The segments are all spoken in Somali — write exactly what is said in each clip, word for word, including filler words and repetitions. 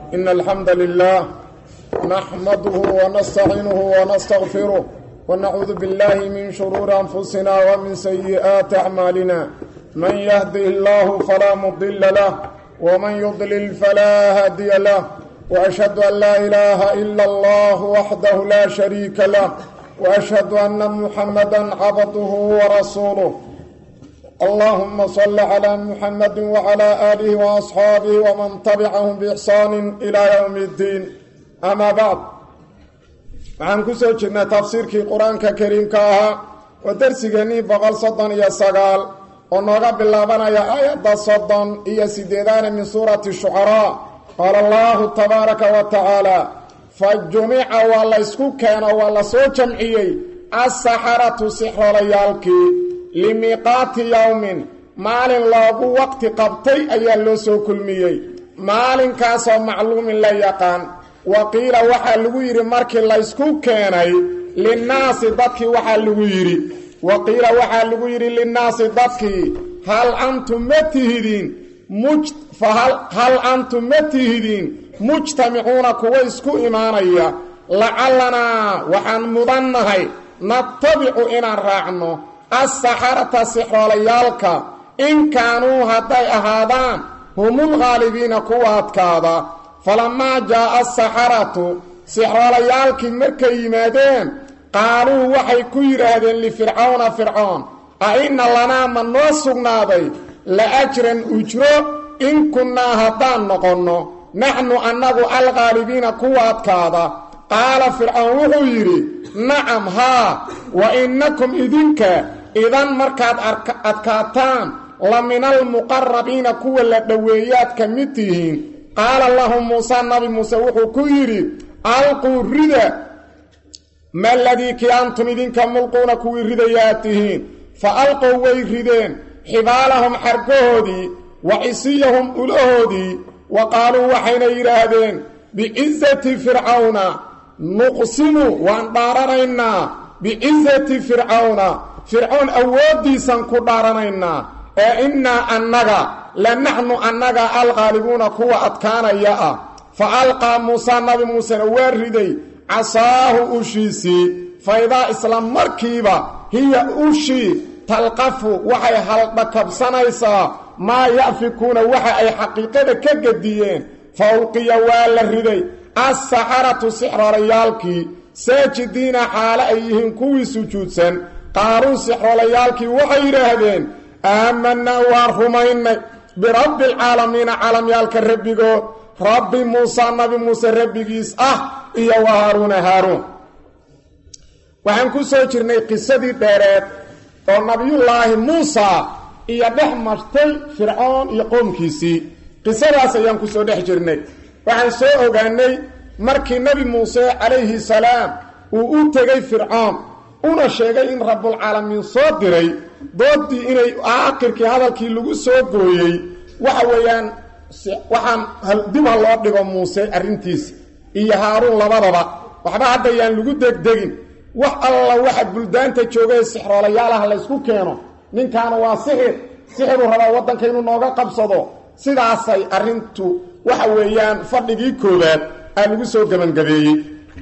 إن الحمد لله نحمده ونستعينه ونستغفره ونعوذ بالله من شرور أنفسنا ومن سيئات أعمالنا من يهده الله فلا مضل له ومن يضلل فلا هادي له وأشهد أن لا إله إلا الله وحده لا شريك له وأشهد أن محمدا عبده ورسوله اللهم صل على محمد وعلى آله وأصحابه ومن تبعهم بإحسان إلى يوم الدين أما بعد معن كسو جرنا تفسيركي القرآن الكريم كاها ودرسيني بقال صدن يا سقال ونوغا باللابنا يا آيات صدن يا سيدان من سورة الشعراء قال الله تبارك وتعالى فالجميع والله اسكو كان والله سو جمعيي السحرة سحر ليالكي لميقات يوم مال لوغو وقت قبطي ايا لو سو كلميي مال كاسو معلوم لا يقان وقيل وحا لغو يري markii la isku keenay للناس dadkii waxa lagu yiri وقيل وحا لغو يري للناس dadkii هل انتم متهدين مج فهل هل انتم متهدين مجتمعون كوا isku imaanaya لعلنا وحن مدنهي نتبع إن راعنا السحرة سحراليالك إن كانوا هدي أهادان هم الغالبين قوات كذا فلما جاء السحرة سحراليالك مركي مادين قالوا وحي كيرادين لفرعون فرعون أئن لنا من نوصقنا بي لأجرا أجرا إن كنا هدان نقلنا نحن أنه الغالبين قوات كذا قال فرعون وحيري نعم ها وإنكم إذنك إذن مركات أدكاتان لمن المقربين كوى اللدويات كمتهين قال اللهم موسى النبي موسى وحو كيري ألقوا الردى ما الذي كأنتم إذنك ملقون كوى الردياتهين فألقوا ويردين حبالهم حركهودي وعصيهم ألهودي وقالوا وحين يرادين بعزة فرعون نقسم وان دارنا بعزة فرعون فرعون أودي سنكو دارنا إنا أننا لنحن أننا الغالبون كوا أتكانا ياء فألقى موسى نبي موسى واردي عصاه أشيسي فإذا إسلام مركبة هي أشي تلقف وحي حلقك بسنيسا ما يأفكون وحي أي حقيقة كجديين فألقي والردي السحرة سحر ريالكي ساجدين حال أيهم كوي سجودسا قارون سحر ريالكي وغير هذين آمنا وارهمين برب العالمين عالم يالك الربيقو رب موسى نبي موسى الربيقيس اه إيا وهارون هارون وحنكو سوچرني قصة دي دارات ونبي الله موسى إيا دحمشتي فرعون يقوم كيسي قصة راسا ينكو سو دحجرني waxaan soo ogaanay markii nabi Muuse alayhi salaam uu u tagay Fircawn una sheegay in Rabbul Alamin soo diray doodii inay aakhirkii hadalkii lagu soo gooyay waxa weeyaan waxaan dib loo dhigo Muuse arintiis iyo Haaruun labadaba waxba hadda yaan lagu degdegin wax alla waxa buldaanta joogay sixroolayaalaha la isku keeno ninkan waa sixir sixiru raba wadanka inuu nooga qabsado sidaasay arintu waxa weeyaan fadhigii koobaad aan ugu soo gabangabeeyay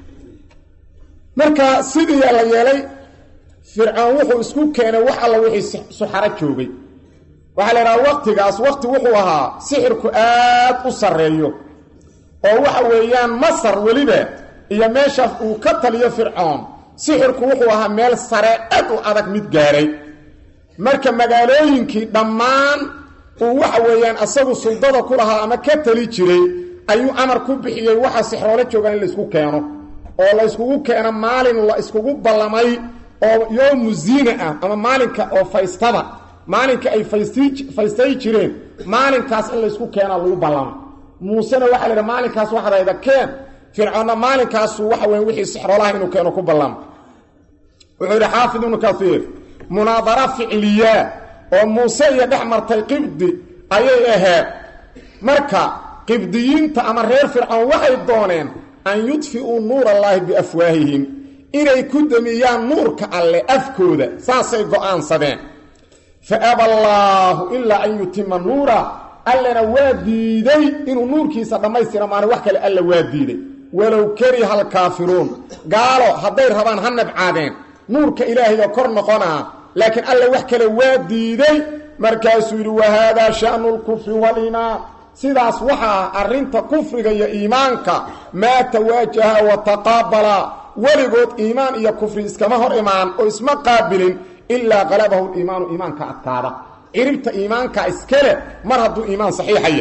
marka sidii la yeelay Fircawn wuxuu isku keenay wax alla wixii suxara joogay waxa la yiraahdaa waqtigaas waqti wuxuu ahaa sixirku aad u sareeyo oo waxa weeyaan Masar waliba iyo meesha uu ka taliyo Fircawn sixirku wuxuu ahaa meel sare aad u adag mid gaaray marka magaalooyinkii dhammaan waxa weeyaan asagu suldada ku lahaa ama ka tali jiray ayuu amar ku bixiyay waxa sixroole joogan in la isku keeno oo la isku keeno maalin la isku ballamay oo yoom muziina ah ama maalinka oo faystada maalinka ay faystay faystay jireen maalinkaas in la isku keeno lagu ballamo Muusena waxa la yiraahdaa maalinkaas waxa ayda keen Fircawn maalinkaas waxa weyn wixii sixroolaha inuu keeno ku ballamo wuxuu yiri Xaafid ibn Kathiir munaadara ficliya oo Muuse iyo dhaxmartay qibdi ayay ahayd marka qibdiyiinta ama reer Fircawn waxay dooneen an yudfi'u nuur Allah bi afwaahihim inay ku damiyaan nuurka alle afkooda saasay go'aansadeen fa aballahu illa an yutimma nuura allana waa diiday inuu nuurkiisa dhammaystira maana wax kale alla waa diiday walow kariha alkaafiruun gaalo hadday rabaan ha nabcaadeen nuurka ilaahay oo kor noqonaa laakiin alla wax kale waa diiday markaasuu yidhi wahaadaa sha'nu lkufri waliimaan sidaas waxaa arrinta kufriga iyo iimaanka maa tawaajaha wa taqaabala weligood iimaan iyo kufri iskama hor imaan oo isma qaabilin ilaa qalabahu liimaanu iimaanka adkaada ciribta iimaanka iskale mar hadduu iimaan saxiixaya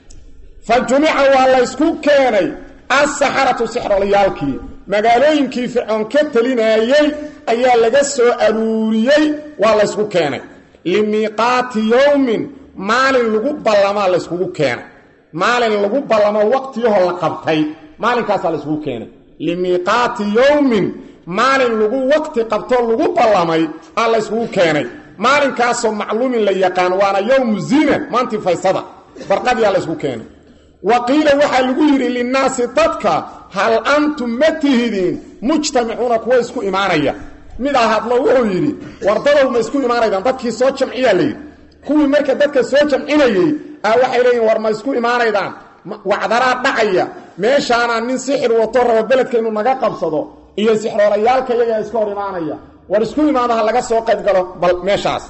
fa jumica waa laysku keenay assaxaratu sixrolayaalkii magaalooyinkii fircoon ka telinaayey ayaa laga soo aruuriyey waa laysku keenay limiiqaati yowmin maalin lagu ballamaa layskugu keenay maalin lagu ballamo waqtiyahoo la qabtay maalinkaasaa layskugu keenay limiiqaati yowmin maalin lagu waqti qabtoo lagu ballamay aa layskugu keenay maalinkaasoo macluumin la yaqaan waana yowmu zina maantii faysada barqadiyaa laysku keenay wa qiila waxaa lagu yidhi linnaasi dadka hal antum ma tihidiin mujtamicuuna kuwa isku imaanaya midaa hadlo wuxuu yidhi wardadow ma isku imaanaydaan dadkii soo jamciyaa layidhi kuwii marka dadka soo jamcinayey aa waxay leeyihin war ma isku imaanaydaan wacdaraa dhacaya meeshaanaa nin sixir wato raba beledka inuu naga qabsado iyo sixroolayaalka iyagaa iska hor imaanaya war isku imaado ha laga soo qayb galo bal meeshaas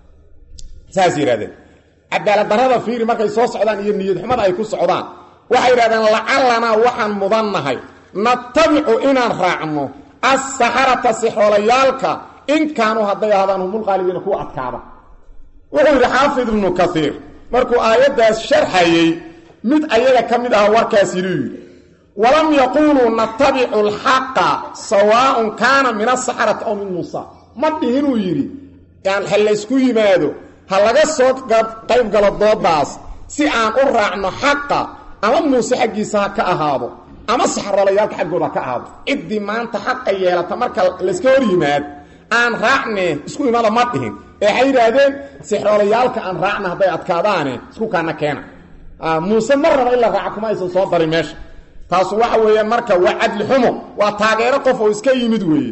saas yidhahdeen cadaaladdarrada fiiri markay soo socdaan iyo niyad xumada ay ku socdaan waxay yidhahdeen lacalanaa waxaan mudannahay natabicu inaan raacno assaxarata sixroolayaalka in kaanuu hadday ahaadaan humulqaalibiina kuwa adkaada wuxuu yidhi xaafid ibnu kaiir markuu aayaddaas sharxayey mid ayaga ka mid aha warkaas yiduu yidhi walam yaquuluu natabicu alxaqa sawaaun kaana min asaxarati aw min muusa ma dhihinuu yidhi yani ha laysku yimaado ha laga soo qayb galo doodaas si aan u raacno xaqa ama muuse xaggiisa ha ka ahaado ama saxrolayaalka xaggooda ha ka ahaado ciddii maanta xaqa yeelata marka layska hor yimaad aan raacne isku imaada ma dhihin ee waxay yidhaahdeen sixroolayaalka aan raacna hadday adkaadaane isku kaana keena muuse mar raba in la raaca kuma aysan soo darin meesha taasu waxa weeyaan marka waa cadli xumo waa taageero qof oo iska yimid weeye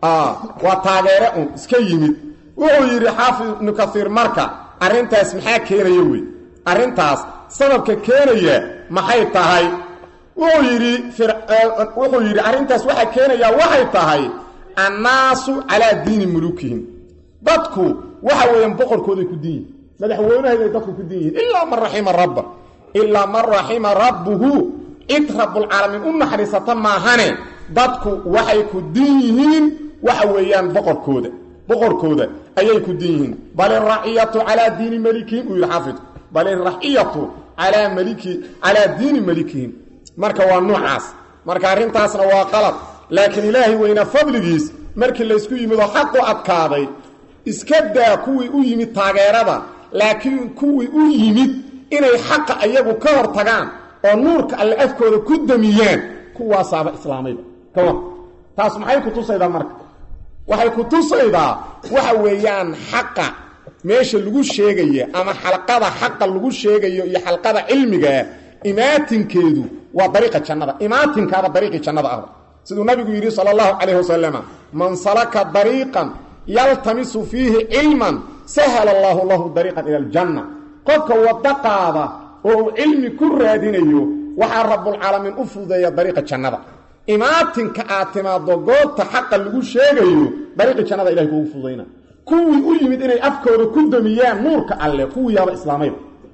waa taageere un iska yimid wuxuu yidhi xaafid ibnu kaiir marka arrintaas maxaa keenaya wey arrintaas sababka keenaya maxay tahay wuxuu yidhi wuxuu yidhi arrintaas waxaa keenayaa waxay tahay annaasu calaa diini mulukihim dadku waxa weeyaan boqorkooday ku diin yihin madaxweynahayday dadku ku diin yihin ilaa man raxima rabba ilaa man raxima rabbuhu cid rabbulcaalamiin u naxariisata maahane dadku waxay ku diin yihiin waxa weeyaan boqorkooda boqorkooda ayay ku diin yihiin bal iraciyatu calaa diini malikihim uu yidhi xaafidku bal iraciyatu calaa maliki calaa diini malikihim marka waa noocaas marka arrintaasna waa qalad laakiin ilaahay weyna fadligiis markii laysku yimid oo xaqu adkaaday iska daa kuwii u yimid taageerada laakiin kuwii u yimid inay xaqa iyagu ka hor tagaan oo nuurka alle afkooda ku damiyaan kuwaasaaba islaamayba kawa taas maxay ku tusaydaa marka waxay ku tusaydaa waxa weeyaan xaqa meesha lagu sheegaya ama xalqada xaqa lagu sheegayo iyo xalqada cilmiga imaatinkeedu waa dariiqa jannada imaatinkaaba dariiqi jannada ah siduu nabigu yidhi sallallahu alayhi wasallam man salaka dariiqan yaltamisu fiihi cilman sahala allahu lahu dariiqan ila aljanna qofka wadaqaada oo cilmi ku raadinayo waxa rabbul caalamiin u fudeeya dariiqa jannada imaatinka aad timaado goobta xaqa lagu sheegayo dariiqa jannada ilaahay kugu fudeyna kuwii u yimid inay afkooda ku damiyaan nuurka alle kuwii yaaba islaamayba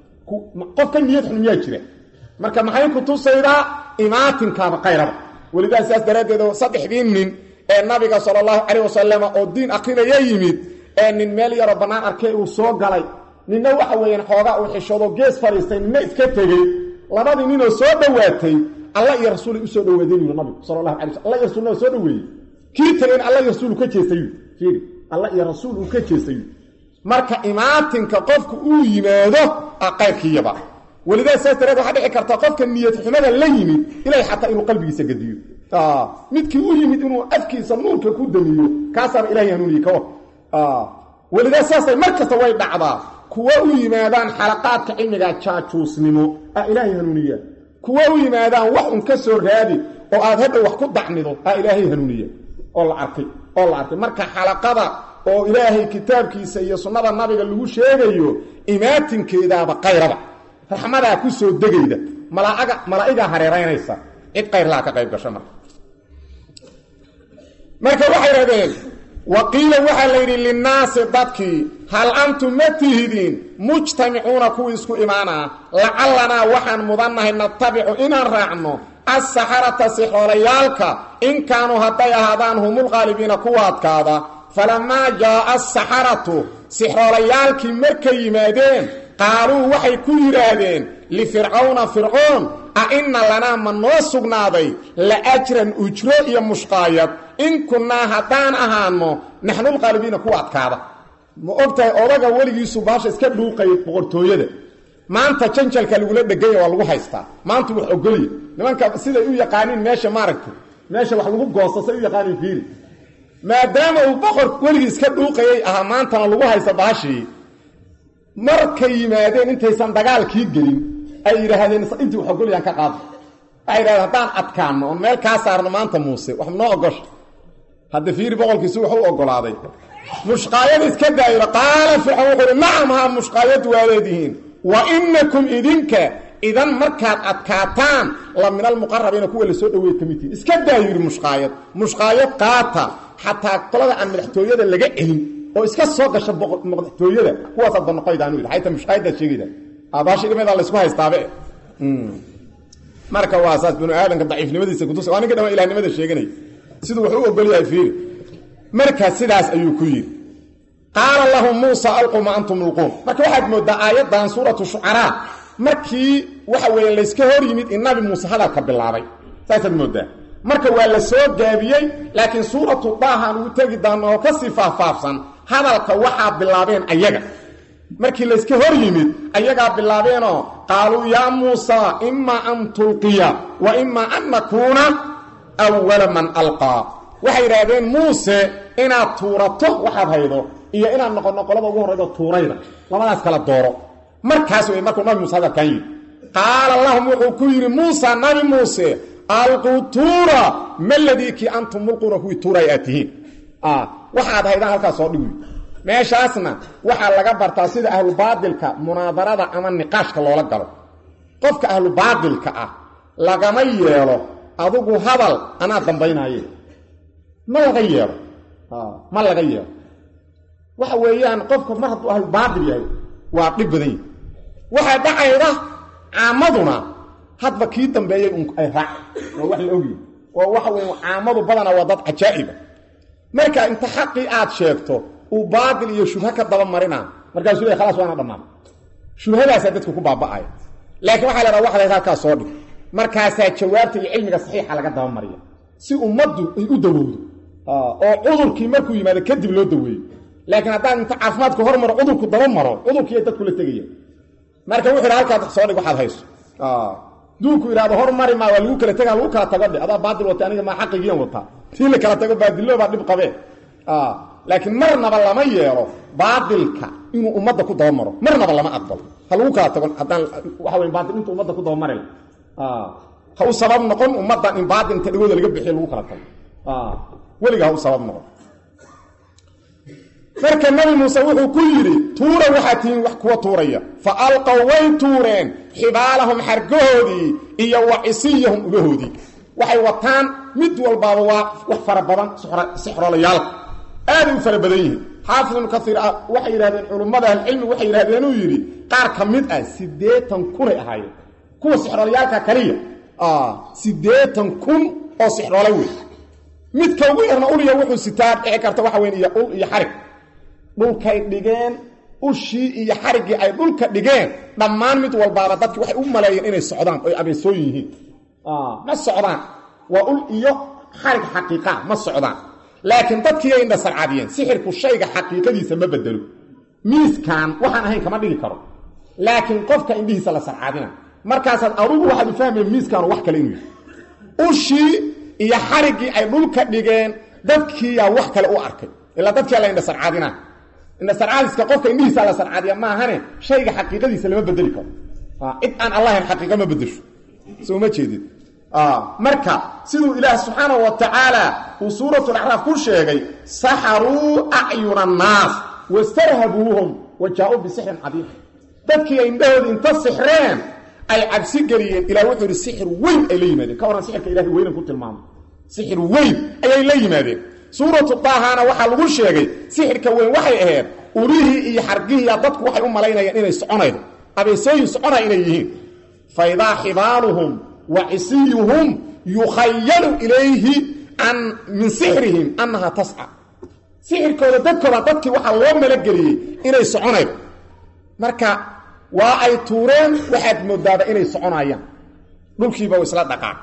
qofka niyad xun miyaa jira marka maxay ku tusaydaa imaatinkaaba qayraba walidaas saas daraaddeed saddexdii nin ee nabiga sallallahu alayhi wasallam oo diin aqrinaya yimid ee nin meel yar oo banaan arkay uu soo galay ninna waxa weeyaan xoogaa uu xishoodo gees fariistay ninna iska tegey labadii nin oo soo dhawaatay Allah iyo rasuul u soo dhawaadeen nabiga sallallahu alayhi wasallam Allah iyo rasuul soo dhaweeyay kii tagay Allah iyo rasuul ka jeestay fiiri Allah iyo rasuul uu ka jeestay marka imaatinka qofku uu yimaado aqayrkiyaba walidaas saastaraad waxa dhici karta qofka niyad xumada la yimid ilaa xataa inuu qalbigiisa gadiyo ah midkii uu yimid inuu afkiisa nuurka ku damiyo kaasar ilaahay hanuuniyo ka ah walidaas saastay markasta way dhacdaa kuwa u yimaadaan xalaqaadka cilmiga jaajuusnimo ah ilaahay hanuuniyo kuwa u yimaadaan wax un ka soo raadi oo aad hadda wax ku dacnido ah ilaahay hanuuniyo oo la arkay oo la arkay marka xalaqada oo ilaahay kitaabkiisa iyo sunnada nabiga lagu sheegayo imaatinkeedaaba qayraba raxmadaa ku soo degayda malaa'iga malaa'iga hareeraynaysa cid qayr laa ka qayb gasho marka marka waxay raadeen waqiila waxa la yiri linnaasi dadkii hal antum matihidin mujtami'una ku isku imaana la'allana waxaan mudannahay natabi'u inaan raacno as-saharata sihoolayalka in kaanu haday ahaadaan humul qalibiina kuwaadkaada falama jaa as-saharatu sihoolayalki markay yimaadeen qaaluu waxay ku yiraahdeen li fir'auna fir'aun a inna lana man nusugnaaday la ajran ujro iyo mushqaayad in kunna hadaan ahaano nahnul qalibiina kuwaadkaada ma ogtahay odaga waligiisu baasha iska dhuuqay boqortooyada maanta janjalka lagu la dhagay waa lagu haystaa maanta wax ogoliye nimanka sida uu yaqaanin meesha maaragto meesha wax lagu goosasay uu yaqaanin fiiri maadaama uu boqor waligiis ka dhuuqayay aha maanta lagu haysta baashi markay yimaadeen intaysan dagaalkii gelin ay yiraahdeen intii wax ogoliyaan ka qaado ay yiraahdeen hadaan adkaano oo meel ka saarno maanta Muuse wax noo ogosh hada fiiri boqolkiisu wuxuu ogolaaday mushqaayad iska daayira qaala fir'aun wuxuu nacam ha mushqaayad waaleedihiin wa innakum idinka idan markaad adkaataan la min al muqarrabiina kuwa la soo dhaweey kamidii iska daayir mushqaayad mushqaayad qaata hatta qolada aan madaxtooyada laga celin oo iska soo gasho madaxtooyada kuwaas aad noqoydaan u hayta mushqaayada sheegida abaashi gamada la isku haystaabe mm marka waa asaas binu aadanka daciifnimadiisa ku tusay waana kadaba ilaahnimada sheeganay sidoo wuxuu ogolyahay fiir marka sidaas ayuu ku yiri qaala lahu muusa alquma antum alqum marka waxaad moodaa aayadan suuratu shu'ara markii waxa weeye la iska hor yimid in nabi muusa hadalka bilaabay saasad moodaa marka waa la soo gaabiyay laakiin suuratu daahan uu tagi doono oo ka sifaafsan hadalka waxa bilaabeen ayaga markii la iska hor yimid ayaga bilaabeeno qaalu ya muusa imma an tulqiya wa imma an nakuna awwala man alqa waxay yiraahdeen muuse inaad tuurato waxaad haydo iyo inaad noqono qolada ugu horeydo tuurayda labadaas kala dooro markaas way markuu nabi muuse kan yiri qaala allahum wuxuu ku yiri muusa nabi muuse alqutura maladiki antum mulquna ku tuurayatihin ah waxaad haydan halkaas soo dhigi meeshaasna waxa laga bartaa sida ahlu baadilka munaadarada ama niqaashka loola galo qofka ahlu baadilka ah lagama yeelo adigu hadal ana dambaynaayay ma laga yeelo ah ma laga yeelo waxa weeyaan qofka mar hadduu ahlu baadil yahay waa dhib badan waxa dhacayda aamaduna hadba kii dambeeyay un ay raac oo wax la ogi oo waxa weeyaan aamadu badana waa dad ajaa'ib marka inta xaqi aad sheegto u baadil iyo shubha ka daba marina markaas uu khalaas waana dhamaan shubhadaas dadku ku baaba'ay laakiin waxa la rawa waxa halka soo dhig markaas jawaabta iyo cilmiga saxiixa laga daba mariyo si ummaddu ay u dawowdo oo cudurkii markuu yimaado kadib loo daweeyo laakiin haddaan inta caafimaadku hormaro cudurku daba maro cudurkii dadku la tagaya marka wuxuu halka soo dhig waxaad hayso ah duuku iraado hormari ma waa lagu kala tagaa lagu kala tago dhig adaa baadil wata aniga ma xaqiiqiyan wata tii la kala tago baadilo baa dib qabee ah laakiin marnaba lama yeelo baadilka inuu ummadda ku daba maro marnaba lama aqbal hal uu kala tago hadan waxa weyn baadil intuu ummadda ku daba maray ah ha uu sabab noqon ummadda in baadil inta dhigooda laga bixiyo lagu kala tago ah waliga ha uu sabab noqon marka nabi muuse wuxuu ku yiri tuura waxa tiin wax kuwa tuuraya fa alqaw way tuureen xibaalahum xargoodi iyo wacisiyahum ubahoodi waxay wataan mid walbaaba waa wax fara badan sixroolayaal aad u fara badan yihiin xaafid ibn kathir waxay yiraahdeen culimada cilmi waxay yiraahdeen uu yiri qaar kamid ah sideetan kun ay ahaayeen kuwa sixrooliyaalka kaliya ah sideetan kun oo sixroolay weey mid ka ugu yarna uliya wuxuu sitaa dhici karta waxa weyn iyo ul iyo xarig dhulkay dhigeen ushii iyo xarigii ay dhulka dhigeen dhammaan mid walbaaba dadku waxay u maleeyeen inay socdaan oo abeesoo yihiin ah ma socdaan waa ul iyo xarig xaqiiqa ma socdaan laakiin dadkii ay indha sarcadiyeen sixirku shayga xaqiiqadiisa ma bedelo miiskan waxaan ahayn kama dhigi karo laakiin qofka indhihiisa la sarcadina markaas aad arugu waxaad fahmeen miiskan wax kale inuu ushii iyo xarigii ay dhulka dhigeen dadkii yaa wax kale u arkay ila dadkii la indha sarcadina indha sarcadiska qofka indhihiisa la sarcadiya ma ahane shayga xaqiiqadiisa lama bedeli karo ah id aan allahin xaqiiqa ma bedesho soo ma jeedid ah marka sidoo ilaahay subhanahu wa ta'ala uu suuratul a'raf ku sheegay saharu a'yunan nas wastarhabuhum wajaa'u bi sihrin adib dadkii ay indhahoodii inta sixreen ay cabsi geliyeen ilaa wuxuu yidhi sixir weyn ay la yimaadeen ka waran sixirka ilaahay weynan ku tilmaamay sixir weyn ayay la yimaadeen suuratu taahana waxaa lagu sheegay sixirka weyn waxay ahayd urihii iyo xargihii dadku waxay u malaynayaan inay soconaydo abeesooyin soconay inay yihiin faidaa xibaaluhum wa cisiyuhum yukhayalu ilayhi an min sixrihim annaha tasca sixirkooda dadkooda dadkii waxaa loo malageliyey inay soconaydo marka waa ay tuureen waxaad moodaaba inay soconayaan dhulkiiba isla dhaqaaq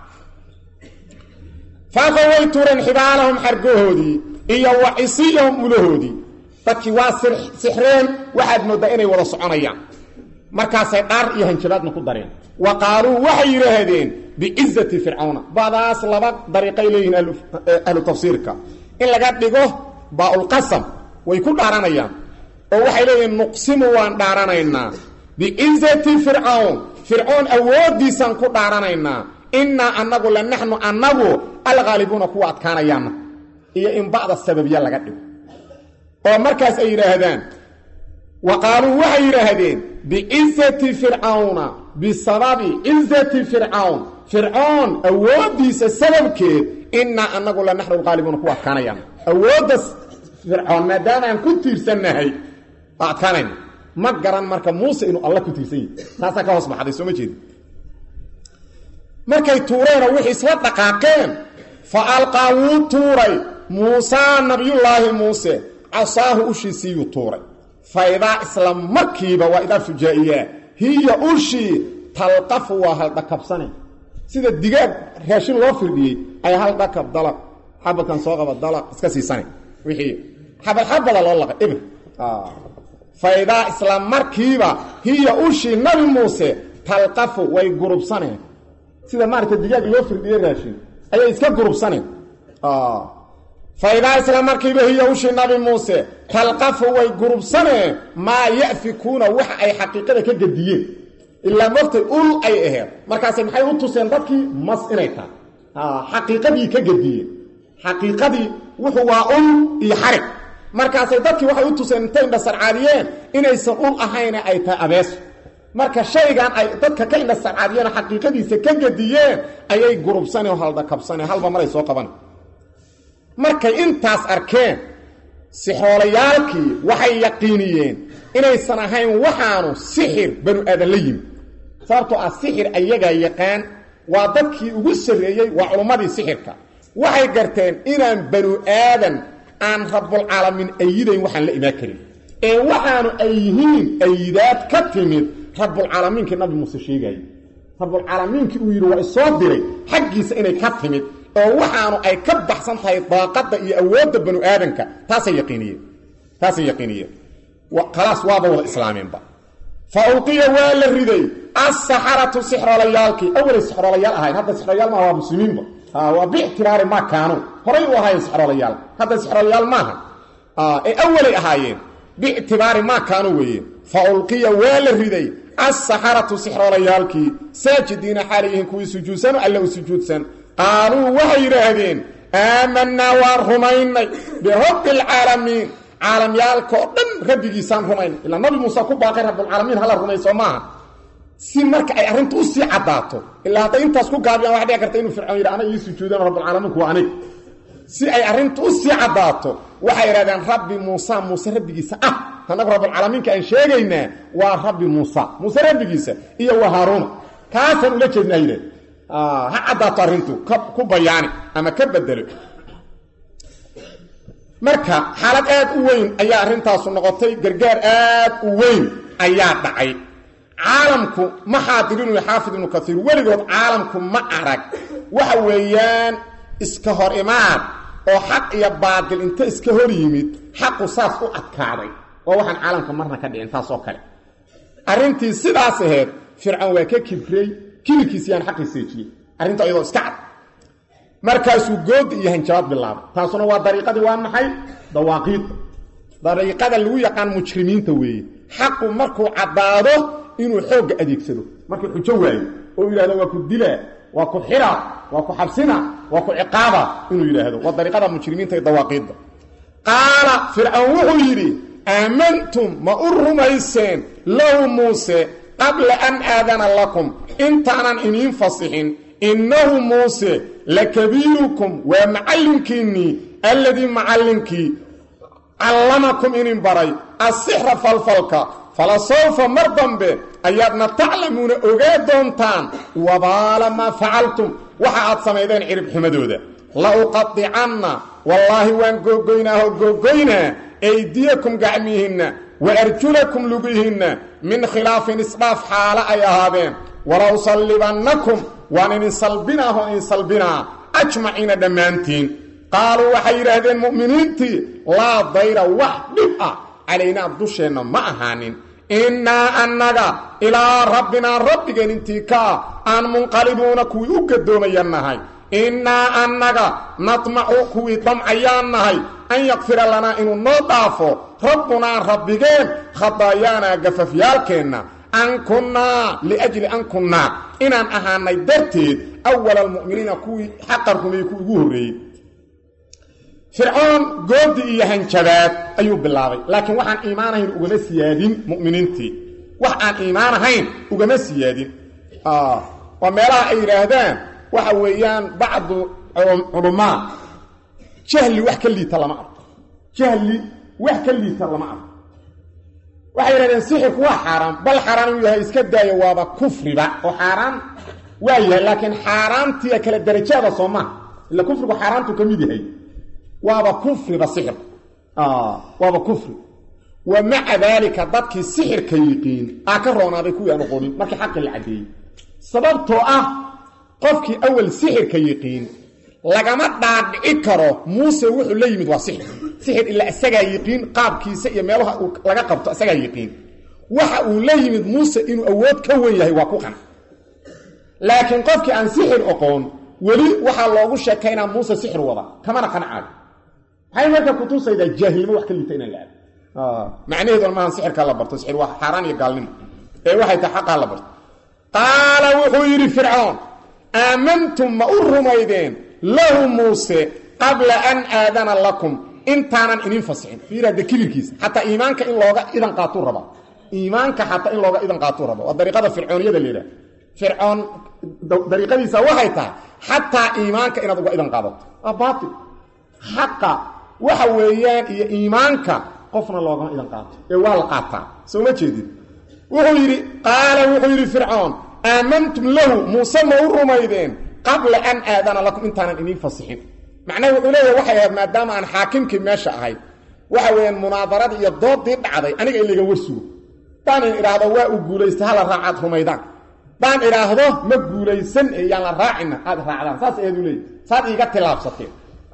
faaqa way tuureen xibaalahum xargahoodii iyo wa cisiyahum ulahoodii dadkii waa sixreen waxaad moodaa inay wada soconayaan markaasay dhaar iyo hanjabaadna ku dareen wa qaaluu waxay yidhaahdeen bicizati fircawna badaas laba dariiqay leeyihiin ahlu tafsiirka in laga dhigo baaulqasam way ku dhaaranayaan oo waxay leeyihiin nuqsimu waan dhaaranaynaa bicizati fircawn fircoon awooddiisaan ku dhaaranaynaa innaa annagu la naxnu annagu alghaalibuuna kuwa adkaanayaana iyo in bacda sababya laga dhigo oo markaas ay yidhaahdaan wa qaaluu waxay yidhaahdeen bicizati fircawna bisababi cizati fircawn fircoon awooddiisa sababkeed innaa annagu la naxnu alghaalibuuna kuwa adkaanayaana awoodda fircoon maadaama aan ku tiirsannahay waa adkaanayna ma garan marka muuse inuu alla ku tiirsan yahay taasaa ka hoos baxday soo ma jeedi markay tuureenoo wixii isla dhaqaaqeen fa alqaa wuu tuuray muusaa nabiyullaahi muuse casaahu ushiisiiyuu tuuray fa idaa isla markiiba waa idaa fujaa'iyaa hiya ushii talqafu waa haldhakabsane sida digaag raashin loo firdhiyey ay hal dhakab dalaq xabadkan soo qaba dalaq iska siisane wixii xabad xabada loo laqay ibr fa idaa isla markiiba hiya ushii nabi muuse talqafu way gurubsaneen sida maaragtay digaag loo firdhiyey raashin ayay iska gurubsaneen fa idaa isla markiiba hiya ushii nabi muuse talqafu way gurubsaneen maa ya'fikuuna waxa ay xaqiiqada ka gediyeen ilaa moftay ul ay aheed markaasay maxay u tuseen dadkii mas inay tahay xaqiiqadii ka gediyeen xaqiiqadii wuxuu waa ul iyo xarig markaasay dadkii waxay u tuseen intay indhasarcaadiyeen inaysan ul ahayne ay tahay abeeso marka shaygan ay dadka ka indhasarcaadiyeen xaqiiqadiisa ka gediyeen ayay gurubsane oo haldhakabsane halba maray soo qaban markay intaas arkeen sixoolayaalkii waxay yaqiiniyeen inaysan ahayn waxaanu sixir banu aadan la yimi sababtoo ah sixir ayagaa yaqaan waa dadkii ugu sarreeyey waa culummadii sixirka waxay garteen inaan banu aadan aan rabbulcaalamiin ayidayn waxaan la imaan karin ee waxaanu ay yihiin ayidaad ka timid rabbulcaalamiinkii nabi muuse sheegayay rabbulcaalamiinkii uu yidhi waa isoo diray xaggiisa inay ka timid oo waxaanu ay ka baxsan tahay daaqadda iyo awoodda banu aadanka taasay yaqiiniyeen taasay yaqiiniyeen khalaas waaba wada islaameenba fa ulqiya waa la riday assaxaratu sixroolayaalkii awalay sixroolayaal ahayn hadda sixroolayaal maaha waa muslimiinba waa biictiraari maa kaanu horay u ahaayeen sixroolayaal hadda sixroolayaal maaha ee awalay ahaayeen biictibaari maa kaanu weeye fa ulqiya waa la riday assaxaratu sixroolayaalkii saajidiina xaalayihiin kuwii sujuudsan alla u sujuudsan qaaluu waxay yidhaahdeen aamanaa waan rumaynay birabbi alcaalamiin caalamyaalka oo dhan rabbigiisaan rumaynay ilaa nabi muuse ku baaqay rabbilcaalamiin hala rumayso maaha si marka ay arrintu u sii caddaato ilaa hadday intaas ku gaabiyaan waxa dhici karta inuu fircoon yidhi ana ii sujuudaan rabbilcaalamiinku waa anig si ay arrintu u sii caddaato waxay yidhahdeen rabbi muusa muuse rabbigiisa ah annagu rabbilcaalamiinka aan sheegaynaa waa rabbi muusa muuse rabbigiisa iyo waa haaruuna kaasaan ula jeednaa yidhahd ha caddaato arrintu ku bayaani ama ka bedelo marka xaalad aad u weyn ayaa arrintaasu noqotay gargaar aad u weyn ayaa dhacay caalamku ma xaadirinuu xaafid ibnu kaiir weligood caalamku ma arag waxa weeyaan iska hor imaad oo xaq iyo baadil inta iska hor yimid xaqu saas u adkaaday oo waxaan caalamka marna ka dhicin taas oo kale arrintii sidaas ahayd fircoon waa ka kibrey kibirkiisiyaan xaqii seejiyey arrinta iyadoo iska cad markaasuu goodi iyo hanjabaad bilaabay taasuna waa dariiqadii waa maxay dawaaqiidda dariiqada lagu yaqaan mujrimiinta weeye xaqu markuu caddaado inuu xoogga adeegsado markuu xujo waayo oo yidhahdo waa ku dilaa waa ku xiraa waa ku xabsina waa ku ciqaaba inuu yidhaahdo waa dariiqada mujrimiinta iyo dawaaqiidda qaala fircoon wuxuu yidhi aamantum ma u rumayseen lahu muuse qabla an aadana lakum intaanan iniin fasixin innahu muuse lakabiirukum waa macallinkiinnii alladii macallinkii callamakum inin baray assixra falfalka falasawfa mar dambe ayaadna taclamuuna ogaa doontaan wabaala maa facaltum waxa aad samaydeen cirib xumadooda la uqadicanna wallaahi waan googoynaahoo googoynaa aydiyakum gacmihiinna wa arjulakum lugihiinna min khilaafin isdhaaf xaalo ay ahaadeen wala usallibannakum waan idin salbinaahoo idin salbinaa ajmaciina dhammaantiin qaaluu waxay yidhaahdeen mu'miniintii laa dayra wax dhib ah calaynaa dusheenna ma ahaanin innaa annaga ilaa rabbinaa rabbigeen intii ka ah aan munqalibuuna kuwii u gadoomayan nahay innaa annaga natmacu kuwii damcayaan nahay an yakfira lanaa inuu noo dhaafo rabbunaa rabbigeen khadaayaanaa gafafyaalkeenna an kunnaa liajli an kunnaa inaan ahaanay darteed awala almu'miniina kuwii xaqa rumeeyey kuwii ugu horreeyey fircoon goodi iyo hanjabaad ayuu bilaabay laakiin waxaan iimaan ahayn ugama siyaadin mu'miniintii wax aan iimaan ahayn ugama siyaadin waa meelaha ay yidhaahdaan waxa weeyaan bacdu culamaa jahli wax ka liita lama arko jahli wax ka liita lama arko waxay yidhahdeen sixirku waa xaaraan bal xaaraan inuu yahay iska daayo waaba kufriba oo xaaraan waa yahay laakiin xaaraantii kala darajaada soo maaha ila kufrigu xaaraantu ka mid yahay waaba kufriba sixir waaba kufri wa maca daalika dadkii sixirka yiqiin aa ka roonaaday kuwii aan oqonin markii xaqi la caddeeyey sababtoo ah qofkii awal sixirka yiqiin lagama dhaadhici karo muuse wuxuu la yimid waa sixir sixir ilaa isagaa yiqiin qaabkiisa iyo meelaha uu laga qabto isagaa yiqiin waxa uu la yimid muuse inuu awood ka weyn yahay waa ku qan laakiin qofkii aan sixir oqoon weli waxaa loogu sheekaynaa muuse sixir wada kamana qanacaayo maxay marka ku tusaydaa jaahilnimo wax ka liita inaan la aado macnaheedu maahan sixirkaa la barto sixir waa xaaraan iyo gaalnimo ee waxay tahay xaqaa la barto qaala wuxuu yidhi fircoon aamantum ma u rumaydeen lahu muuse qabla an aadana lakum intaanan inin fasixin fiiraada kibirkiisa xataa iimaanka in looga idan qaatuu raba iimaanka xataa in looga idan qaatuu raba waa dariiqada fircooniyada leedahay fircoon dariiqadiisa waxay tahay xataa iimaanka inaad uga idan qaadato waa baatil xaqa waxa weeyaan iyo iimaanka qofna loogama idan qaato ee waa la qaataa soo ma jeedid wuxuu yidhi qaala wuxuu yidhi fircoon aamantum lahu muuse ma u rumaydeen qabla an aadana lakum intaanan iniin fasixin macnaha wuxuu leeyahay waxay ahayd maadaama aan xaakimkii meesha ahayd waxa weeyaan munaadarada iyo doodii dhacday aniga in laga warsugo daan in idhaahdo waa uu guulaystay hala raacaad rumaydaan daan idhaahdo ma guulaysan ee yaan la raacina aad raacdaan saas ayaad u leeyahay saad iiga tilaabsateen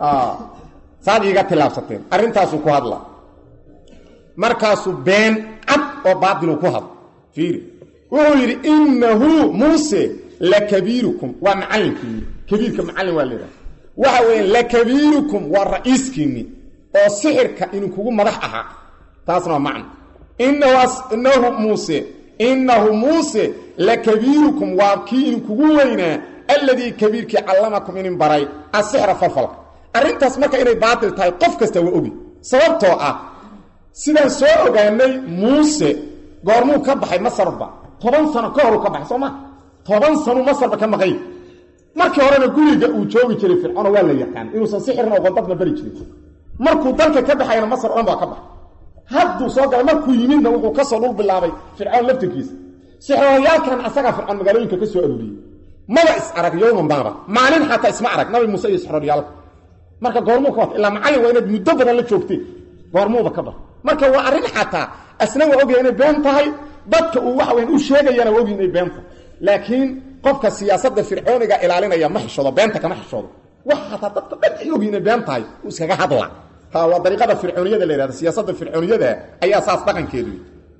saad iiga tilaabsateen arrintaasuu ku hadla markaasuu been cad oo baadiluu ku hadla fiiri wuxuu yidhi innahu muuse lakabiirukum waa macallinkiinni kabiirka macallin waa leedahay waxa weeyaan lakabiirukum waa ra'iiskiinni oo sixirka inuu kugu madax ahaa taasna waa macno innahu innahu muuse innahu muuse lakabiirukum waa kii inuu kugu weynaa alladii kabiirkii callamakum inin baray asixra falfalka arrintaas marka inay baatil tahay qof kasta waa ogi sababtoo ah sidaan soo ogaanay muuse goormuu ka baxay masarba toban sano ka horuu ka baxay soo ma toban sanu masarba ka maqay markii horena guriga uu joogi jiray fircoon waa la yaqaan inuusan sixirna oqon dadna bari jirin markuu dalka ka baxayna masar dhan baa ka baxay hadduu soo galay markuu yimidna wuxuu ka soo dhul bilaabay fircoon laftirkiisa sixirooyaalkan asagaa fircoon magaalooyinka ka soo aruuriyey maba is arag yowman baaba maalin xataa isma arag nabi muuse iyo sixirooyaalka marka goormuu ka baxay ilaa macallin waa inaad muddo badan la joogtay goormuuba ka baxay marka waa arrin xataa asna waa ogyahay inay been tahay dadka uu waxa weyn u sheegayana waa ogyahay inay been tahay laakiin qofka siyaasadda fircooniga ilaalinaya ma xishoodo beenta kama xishoodo wax xataa dadka dhan ay ogyihiin inay been tahay uu iskaga hadla taa waa dariiqada fircooniyada la yidhahda siyaasadda fircooniyada ayaa saas dhaqankeedu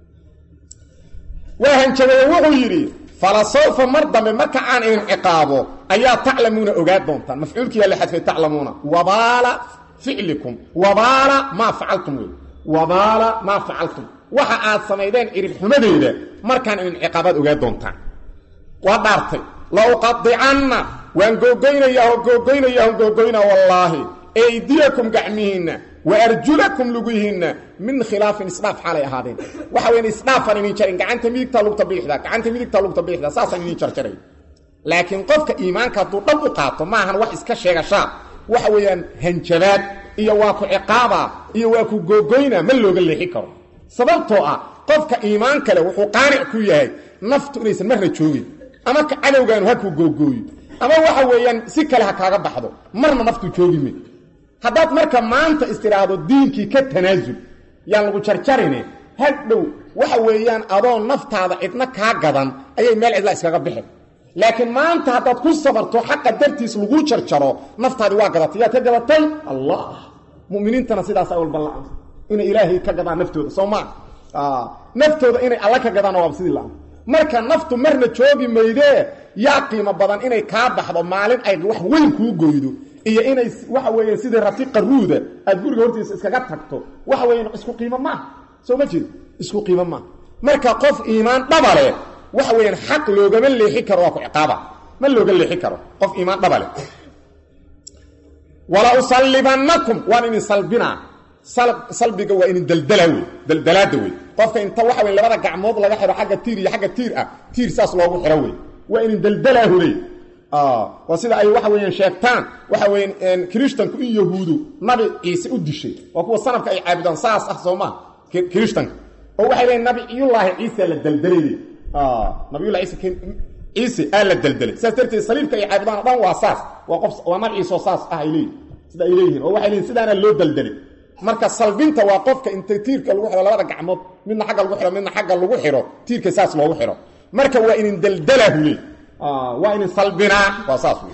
waa hanjabay wuxuu yidhi falasawfa mar dambe marka aan idin ciqaabo ayaa taclamuuna ogaa doontaan mafcuulkiyaa la xadfay taclamuuna wabaala ficlikum wabaala maa facaltum wey wabaala maa facaltum waxa aad samaydeen cirib xumadeeda markaan idin ciqaabaad ogaa doontaan waa dhaartay la uqadicanna waan googoynayaa oo googoynayaa oo googoynaa wallaahi aydiyakum gacmihiinna وارجلكم لغيهن من خلاف اسلاف حالي هذين waxa weyn islaafan in jarin gacanta midigta lagu tabiixda gacanta midigta lagu tabiixda saasan in jarjaray laakiin qofka iimaanka duu dhab u qaato ma ahan wax iska sheegasha waxa weeyaan hanjabaad iyo waa ku ciqaaba iyo waa ku googoyna ma looga leexi karo sababtoo ah qofka iimaanka leh wuxuu qaanic ku yahay naftu inaysan marna joogin ama ka cadowgan ha ku googooyo ama waxa weeyaan si kale ha kaaga baxdo marna naftu joogime haddaad marka maanta istiraado diinkii ka tanaasul yaan lagu jarjarine hadhow waxa weeyaan adoo naftaada cidna kaa gadan ayay meel cidla iskaga bixin laakiin maanta haddaad ku sabarto xaqa dartiis lagu jarjaro naftaadi waa gadatay yaa ka gadatay allah mu'miniintana sidaas ay walba la'aan inay ilaahay ka gadaan naftooda soomaa ah naftooda inay alla ka gadaan waa sidii la'aan marka naftu marna joogi meeyde yaa qiimo badan inay ka baxdo maalin ay wax weyn ku gooydo iyo inay waxa weeye sidii rafiiqa ruuda aad guriga hortiisa iskaga tagto waxa weeye isku qiimo ma soo ma jeed isku qiimo ma marka qof iimaan dhabale waxa weeye xaq loogama leexi karo waa ku ciqaaba ma looga leexi karo qof iimaan dhabale wala usallibannakum wa in salbina salbiga waa in daldalawi daldalaada way qofka inta waxa weeye labada gacmood laga xiro xagga tiir iyo xagga tiir ah tiir saas loogu xiro way waa in daldalahu leey ah wasida ay waxa weeyaan sheegtaan waxa weeyaan kristanku in yahuudu nabi ciise u dishay waa kuwa sanadka ay caabudaan saas ah Sooma kristanka oo waxay leeyihiin nabi ilaahi ciise la daldalay ah nabi ilaahi ciise ciise ala daldalay saastirtii saliibka ay caabudaan dhan waa saas waa qof waa nabi ciise saas ah ay leeyihiin sida ay leeyihiin oo waxay leeyihiin sidaana loo daldalay marka salbinta waa qofka inta tiirka lagu xiro labada gacmood midna xagga lagu xiro midna xagga lagu xiro tiirka saas loogu xiro marka waa in daldalahu leey آه وإن صلبنا وصافي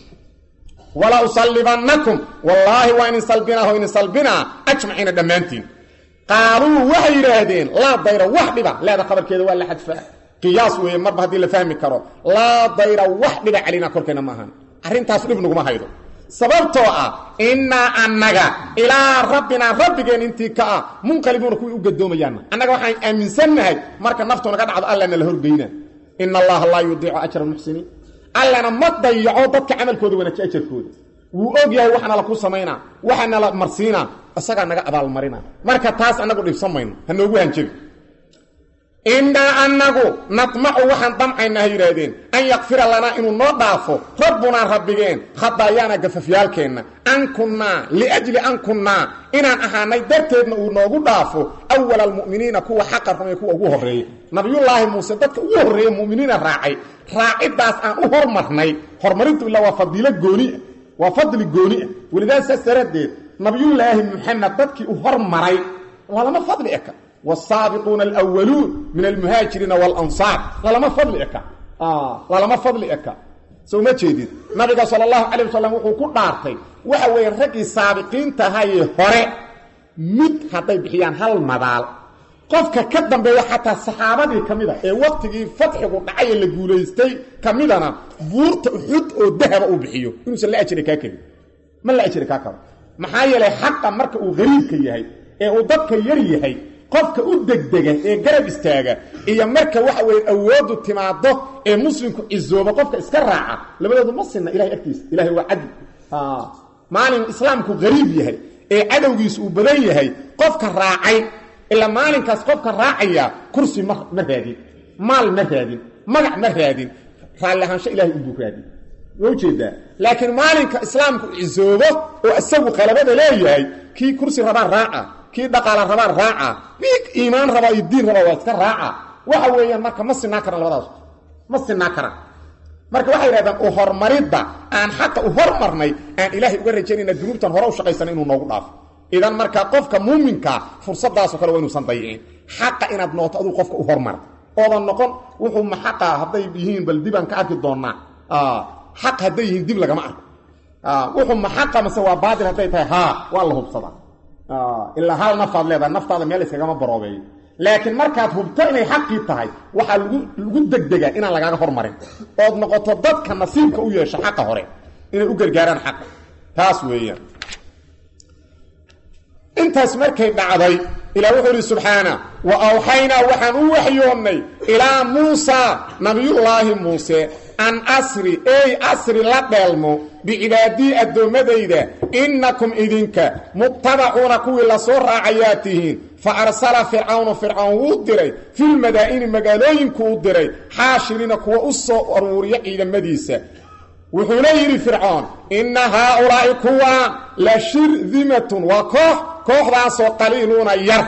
ولا أصلبنكم والله وإن صلبنا وإن صلبنا أجمعين دمانتين قالوا وحي رادين لا ضير وحدبا لا ده خبر كده ولا حد فهم قياس ومربه هذه اللي فهمي كرو لا ضير وحدبا علينا كلنا ماهن أرين تاسلب نقوم هيدو سببتوا إنا أنغا إلى ربنا ربنا انتكاء منقلبون كوي وقدوم يانا أنغا وحي أمن سنهي مركا نفتو نقاد عض الله نلهر بينا إن الله لا يضيع أجر المحسنين ألنا ما تضيعوا ضدك عمل كود ونك أجر كود وأوجيه وحنا لكو سمينا وحنا لمرسينا أساق أنك أبال المرينا مركا تاس أنك اللي سمين هنوجوه هنجيب إنا أنك نطمع وحن طمعنا هيرادين أن يغفر لنا إنه نضعفه ربنا ربكين خطايانا قففيالكين أن كنا لأجل أن كنا إنا أحاني درتنا ونوغو ضعفه أول المؤمنين كوا حقا رمي كوا أقوه الرئي نبي الله موسى دادك أقوه الرئي المؤمنين الراعي راعي داس أن أهر مرني هرمرينتو إلا وفضيلة قونية وفضل قونية ولذا سيسردد نبي الله محمد دادك أهر مري ولا ما فضل إكا والسابقون الأولون من المهاجرين والأنصار لا ما فضل إكا آه لا ما فضل إكا سو ما جديد نبي صلى الله عليه وسلم وحو ku dhaartay waxa way ragii saabiqiinta hay hore mid haday bixiyaan hal madaal qofka ka dambeeya xataa saxaabadii kamida ee waqtigii fatxigu dhacay la guuleystay kamidana buurta Uhud oo dahab u bixiyo inuu la ajri ka kale ma la ajri ka karo maxaa yeelay xaqa marka uu gariibka yahay ee uu dadka yar yahay qofka u degdega ee garab istaaga iyo marka waxa weey awoodu timaado ee muslimku izooba qofka iska raaca labadoodu ma sinna ilaahay agtiisa ilaahay waa cadl ah maalin islaamku gariib yahay ee cadowgiisu uu badan yahay qofka raacay ila maalinkaas qofka raacaya kursi ma raadin maal ma raadin magac ma raadin raalahansha ilaahay u buuraadin oo jeeda laakiin maalinka islaamku izoobo oo asagu qalabada leeyahay ki kursi rabaa raaca kii dhaqaala rabaa raaca mid iimaan rabaa iyo diin rabaa waa iska raaca waxa weeyaan marka ma sinaa karan labadaas ma sinaa karan marka waxa yiraahdaan oo hormarida aan xaqa u hormarnay aan ilaahay uga rajaynayna dunuubtan hore u shaqaysan inuu noogu dhaafo idan marka qofka muuminka fursadaas oo kale waa inuu san dayeen xaqa inaad nooto aduu qofka u hormar oo noqon wuxuu ma xaqa haday yihiin bal diban ka arki doonaa ah xaq haday yihiin dib laga ma arko ah wuxuu ma xaqa mise waa baadil haday tahay ha waa la hubsada ah illa hal nafad leedahay naftaada meel iskaga ma baroobeey laakiin markaad hubto inay xaqii tahay waxa lagu lagu degdega inaan lagaaga hormarin oo noqoto dadka nasiibka u yeesho xaqa hore inay u gargaaraan xaq taas weeyaan intaas markay dhacday إلى وحده سبحانه وأوحينا وحن وحيوني إلى موسى نبي الله موسى أن أسري أي أسري لدلمو بعبادي الدومديدة إنكم إذنك متبعون كوي لصور عياتهين فأرسل فرعون فرعون ودري في المدائن مقالوين كودري حاشرين كوا أصو أروريا إلى مديسة وحنير فرعون إن هؤلاء كوا لشرذمة وكوح كوح راسو قليلون ير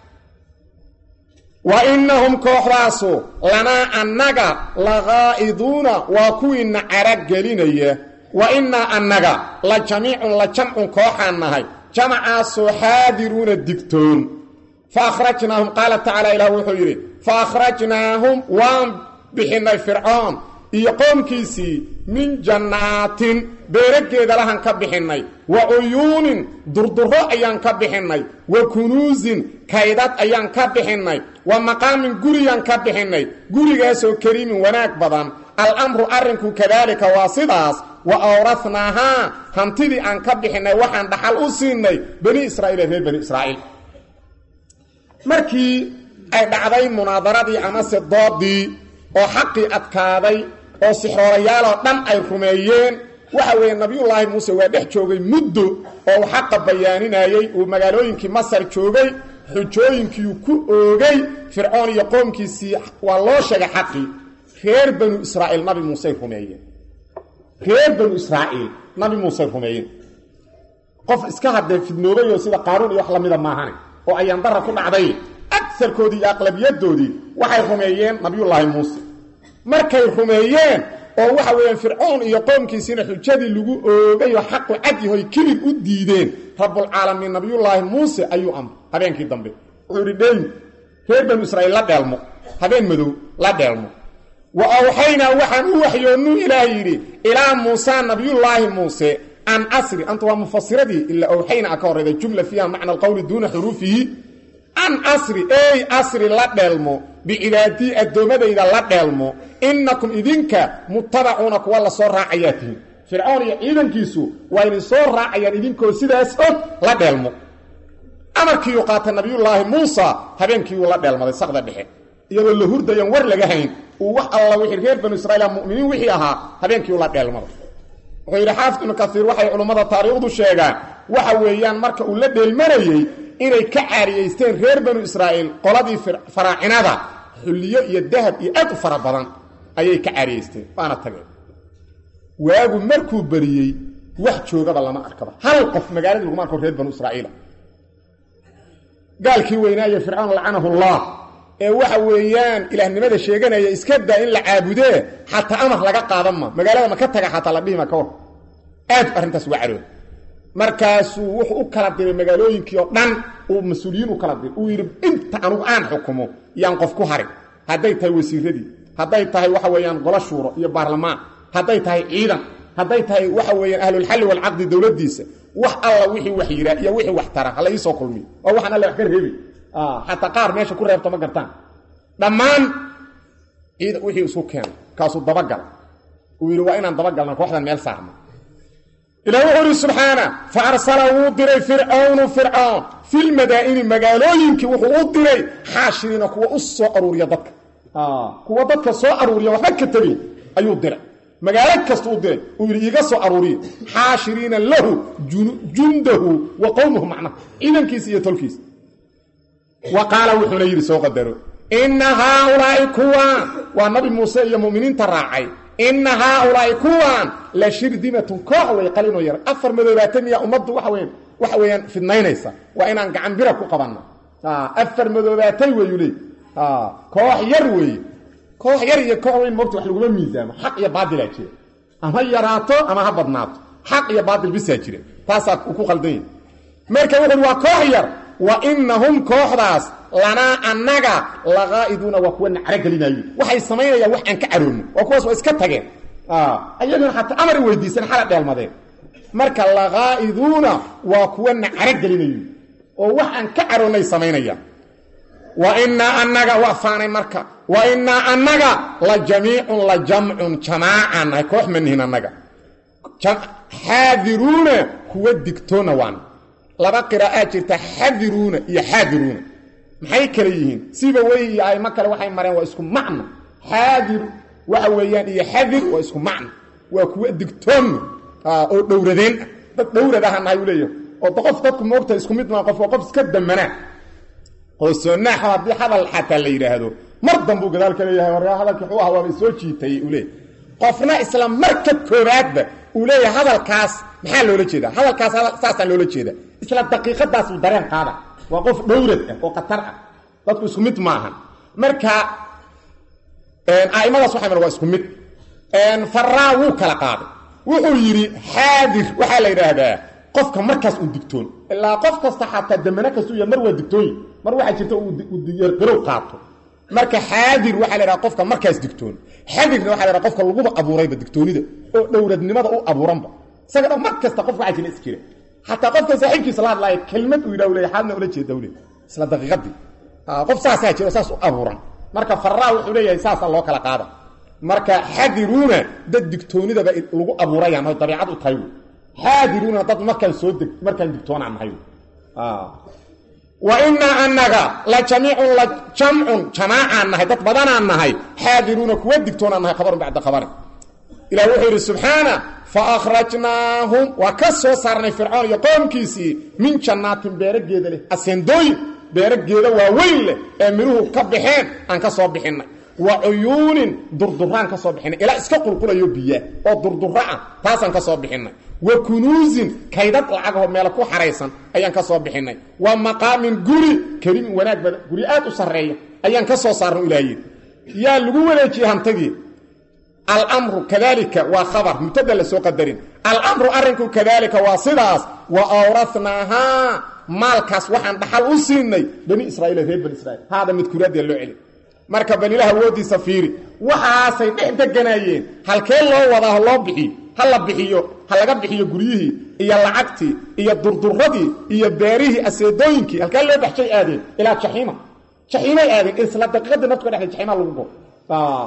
وإنهم كوح راسو لنا أننا لغائدون وكوين عرق قليني وإنا أننا لجميع لجمع كوحا نهي جمع حاضرون الدكتون فأخرجناهم قال تعالى إلى وحيري فأخرجناهم وان بحنا فرعون يقوم كيسي من جنات بيرجد لهن كبحني وعيون دردره أيان كبحني وكنوز كايدات أيان كبحني ومقام قريان كبحني قري جاسو كريم وناك بضان الأمر أرنكو كذلك واصداس وأورثناها هنتدي أن كبحني وحن دحل أسيني بني إسرائيل غير بني إسرائيل مركي أي بعضي مناظرة أمس الضادي وحقي أتكاذي oo sixroolayaal oo dhan ay rumeeyeen waxa weeye nabiyullaahi muuse waa dhex joogay muddo oo xaq bayaaninayay oo magaalooyinkii Masar joogay xujooyinkii ku oogay fircoon iyo qoomkiisii waa loo sheegay xaqi reer banu Israa'iil nabi muuse rumeeyeen reer banu Israa'iil nabi muuse rumeeyeen qof iska hadday fidnoobay oo sida qaaruun iyo wax la mid ah maahan oo ayaan darra ku dhacday aksarkoodii iyo aqlabiyadoodii waxay rumeeyeen nabiyullaahi muuse markay rumeeyeen oo waxa weeyaan fircoon iyo qoomkiisina xujadii lagu oogay oo xaq cad yahay kilib u diideen rabbul caalamiin nabiyullaahi muuse ayuu amr habeenkii dambe wuxuu yidhi reer banu israa'iil la dheelmo habeen madow la dheelmo wa awhayna waxaan u waxyoonu ilaahay yiri ilaa muusa nabiyullaahi muuse an asri anta wa mufassiradii illa awhayna ka horreeyay jumla fiha macna alqawl duna hurufihi an asri ay asri la dheelmo بعبادي الدومديدا لا دلمو انكم اذنك متبعون كوا لا سو راعياتين فرعون يعيدنكيسو وين سو راعيان اذنكو سداس او لا دلمو امركي يقات النبي الله موسى هبنكي لا دلمو سقدا دخه يلو له هرديان ور لغا هين او wax alla wixii reer banu israa'iil mu'miniin wixii ahaa habeenkii la dheelmo غير حافظ ابن كثير waxay culimada taariikhdu sheegaan waxa weeyaan marka uu la dheelmarayay inay ka caariyeysteen reer banu israa'iil qoladii faraacinada xuliyo iyo dahab iyo aad u fara badan ayay ka caariyeysteen waana tageen waagu markuu bariyay wax joogaba lama arkaba hal qof magaalada lagu markoo reer banu israa'iil gaalkii weynaaye fircawn la'anahu allah ee waxa weeyaan ilaahnimada sheeganaya iska daa in la caabudee hatta amar laga qaadan ma magaalada ma ka taga hatta la dhima ka war aad arintaas waa carood markaasuu wuxuu u kala diray magaalooyinkii oo dhan uu mas'uuliyiin u kala diray uu yiri inta anugu aan xukumo yaan qof ku harin haday tahay wasiiradii haday tahay waxa weeyaan golo shuuro iyo baarlamaan haday tahay ciidan haday tahay waxa weeyaan ahlul hal wal aqd dawladdiisa wax alla wixii wax yira iyo wixii wax tara hala isoo kulmi oo waxana la wax ka reebi ah hatta qaar meesha ku reebto ma gartaan dhamaan ciid wixii isku keen kaasu dabagal uu yiri waa inaan dabagalna kooxdan meel saarno إلهي سبحانه فأرسله دري فرعون فرعون في المدائن مقالوينك وحو دري حاشرين كوا أصو أروريا ضدك آه كوا ضدك صو أروريا وحك التبين أيو دري مقالك كستو دري ويريقا صو أروريا حاشرين له جنده وقومه معنا إذن كيسية تلكيس وقال وحنير سوق الدرو إن هؤلاء كوا والنبي موسى يا مؤمنين تراعي إن هؤلاء كوان لشردمة كوحوة يقلينو يرى أفر مذوباتين يا أمد وحوين وحوين في النينيسة وإن أنك عن برك وقبنا آه أفر مذوباتين ويولي آه كوح يروي كوح يروي كوحوين موقت وحلقوا من ميزان حق يا بعض الأشياء أما يراتو أما هبضناتو حق يا بعض البساجرة تاسا وكو خلدين مركا وقلوا كوح ير وإنهم كوح راس لنا أننا لغائدون وكوان عرق لنا وحي السمين يا وحي أنك عرون وكواس وإسكتاقين آه أيضا حتى أمر ويديسان حالة دي المدين مركا لغائدون وكوان عرق لنا ووحي أنك عرون السمين يا وإنا أننا وفاني مركا وإنا أننا لجميع لجمع جماعا كوح من هنا أننا حاذرون هو الدكتون وان لبا قراءات تحذرون يحاذرون maxay kala yihiin siba way ay ma kale waxay mareen waa isku macno xaadir waxa weeyaan iyo xadir waa isku macno waa kuwa digtoon oo dhowradeen dad dhowradahan ay u leeyahay oo qof dadku moogta isku mid ma qof qof iska damana oo soo hadii hadal xataa la yiraahdo mar dambu gadaal kale yahay war hadalkii wuxuu ahaa waa soo jiitay u leeyahay qofna isla marka koobaadba u leeyahay hadalkaas maxaa loola jeedaa hadalkaas saasan loola jeedaa isla daqiiqadaas uu dareen qaada waa qof dhowrad ah oo qatar ah dadku isku mid maaha marka een aimadaas waxa waa isku mid een faraawu kala qaaday wuxuu yiri xaadir waxa la yiraahdaa qofka markaas uu digtoon ilaa qof kasta xataa damana kastu iyo mar waa digtooy mar waxa jirta uu diyaar garow qaato marka xaadir waxa la yiraahdaa qofka markaas digtoon xaadirna waxa la yiraahdaa qofka lagu abuurayba digtoonida oo dhowradnimada uu abuuranba isaga mar kasta qofka waxa jira iskire hatta qofka saaxiibkiisa la hadlay kelmad uu yiraahdo leeyahay ula jeedo ule isla daqiiqadii qof saas ah jiro saas u abuuran marka faraa wuxuu leeyahay saas loo kala qaada marka xadiruna dad digtoonida lagu abuuray ama dabiicad u tahay xadiruna dad markaan soo deg markaan digtoona aan hayo ah wa inna annaka la jami'un la jam'un jama'an nahay dad badanaan nahay xadiruna kuwa digtoona nahay khabar bacda khabar ila wuxuu subhana fa akhrajnahum wa kasoo sarnay fir'aun iyo qoomkiisi min jannatin beerageeda leh asendooy beerageeda waa weyn leh ee miruhu ka baxeen aan ka soo bixinay wa uyunin durduraan ka soo bixinay ila iska qulqulayo biya oo durduraan taasan ka soo bixinay wa kunuzin kaydad lacag meel ku xareysan ayaan ka soo bixinay wa maqamin guri karim wanaag bad guri aad u sareeya ayaan ka soo saarno ilaahay yaa lagu wareejiyay hantadii al-amru kadalika wa khabar mubtada la soo qadarin al-amru arinku kadalika wa sidaas wa awrathnaha maalkaas waxaan dhaxal u siinay bani israa'iil reer bani israa'iil hada mid kuraad loo celi marka bani ilaah woodiisa fiiri waxaasay dhex deganayeen halkee loo wadaa loo bixi hal la bixiyo hal laga bixiyo guriyihii iyo lacagtii iyo durduradii iyo beerihii aseedooyinkii halkee loo baxshay aadeen ilaa jaxiima jaxiima aadeen isla daqiiqada nafta dhaxay jaxiima lagu go ah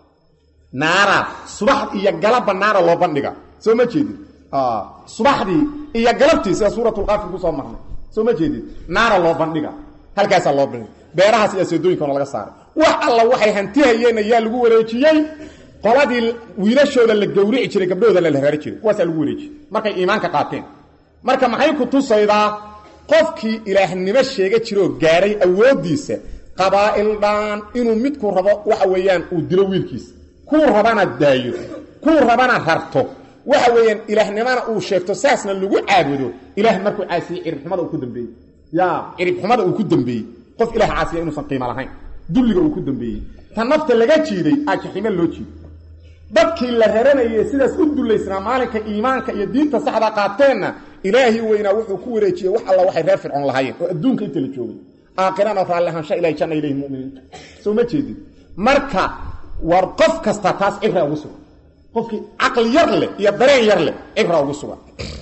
naara subax iyo galaba naara loo bandhiga soo ma jeedin ah subaxdii iyo galabtii sida suuratul qaaf ku soo marnay soo ma jeedin naara loo bandhiga halkaas loo bandhiga beerahaas iyo aseedooyinka laga saaray wax alla waxay hantiyayeen ayaa lagu wareejiyay qoladii wiilashooda la gowrici jiray gabdhooda la haraari jiray waas lagu wareejiyay markay iimaanka qaateen marka maxay ku tusaydaa qofkii ilaahnimo sheega jiro gaaray awoodiisa qabaa'il dhan inuu mid ku rabo waxa weeyaan uu dilo wiilkiisa ku rabana daayo ku rabana harto waxa weeyaan ilaahnimana uu sheegto saasna lagu caabudo ilaah markuu caasiyo ciribxumada uu ku dambeeyay yaa ciribxumada uu ku dambeeyay qof ilaah caasiyo inuu san qiimo lahayn dulliga uu ku dambeeyay tan nafta laga jiiday ajaxima loo jiiday dadkii la raranayay sidaas u duleysna maalinka iimaanka iyo diinta saxda qaateenna ilaahi weyna wuxuu ku wareejiyay wax alla waxay reer fircoon lahaayeen oo adduunka inta la joogay aakhirana raallahan sha ilaahi janna ilaahi mu'miniin soo ma jeedin marka war qof kasta taas ibra ugu sugan qofkii aqal yar leh iyo dareen yar leh ibra ugu sugan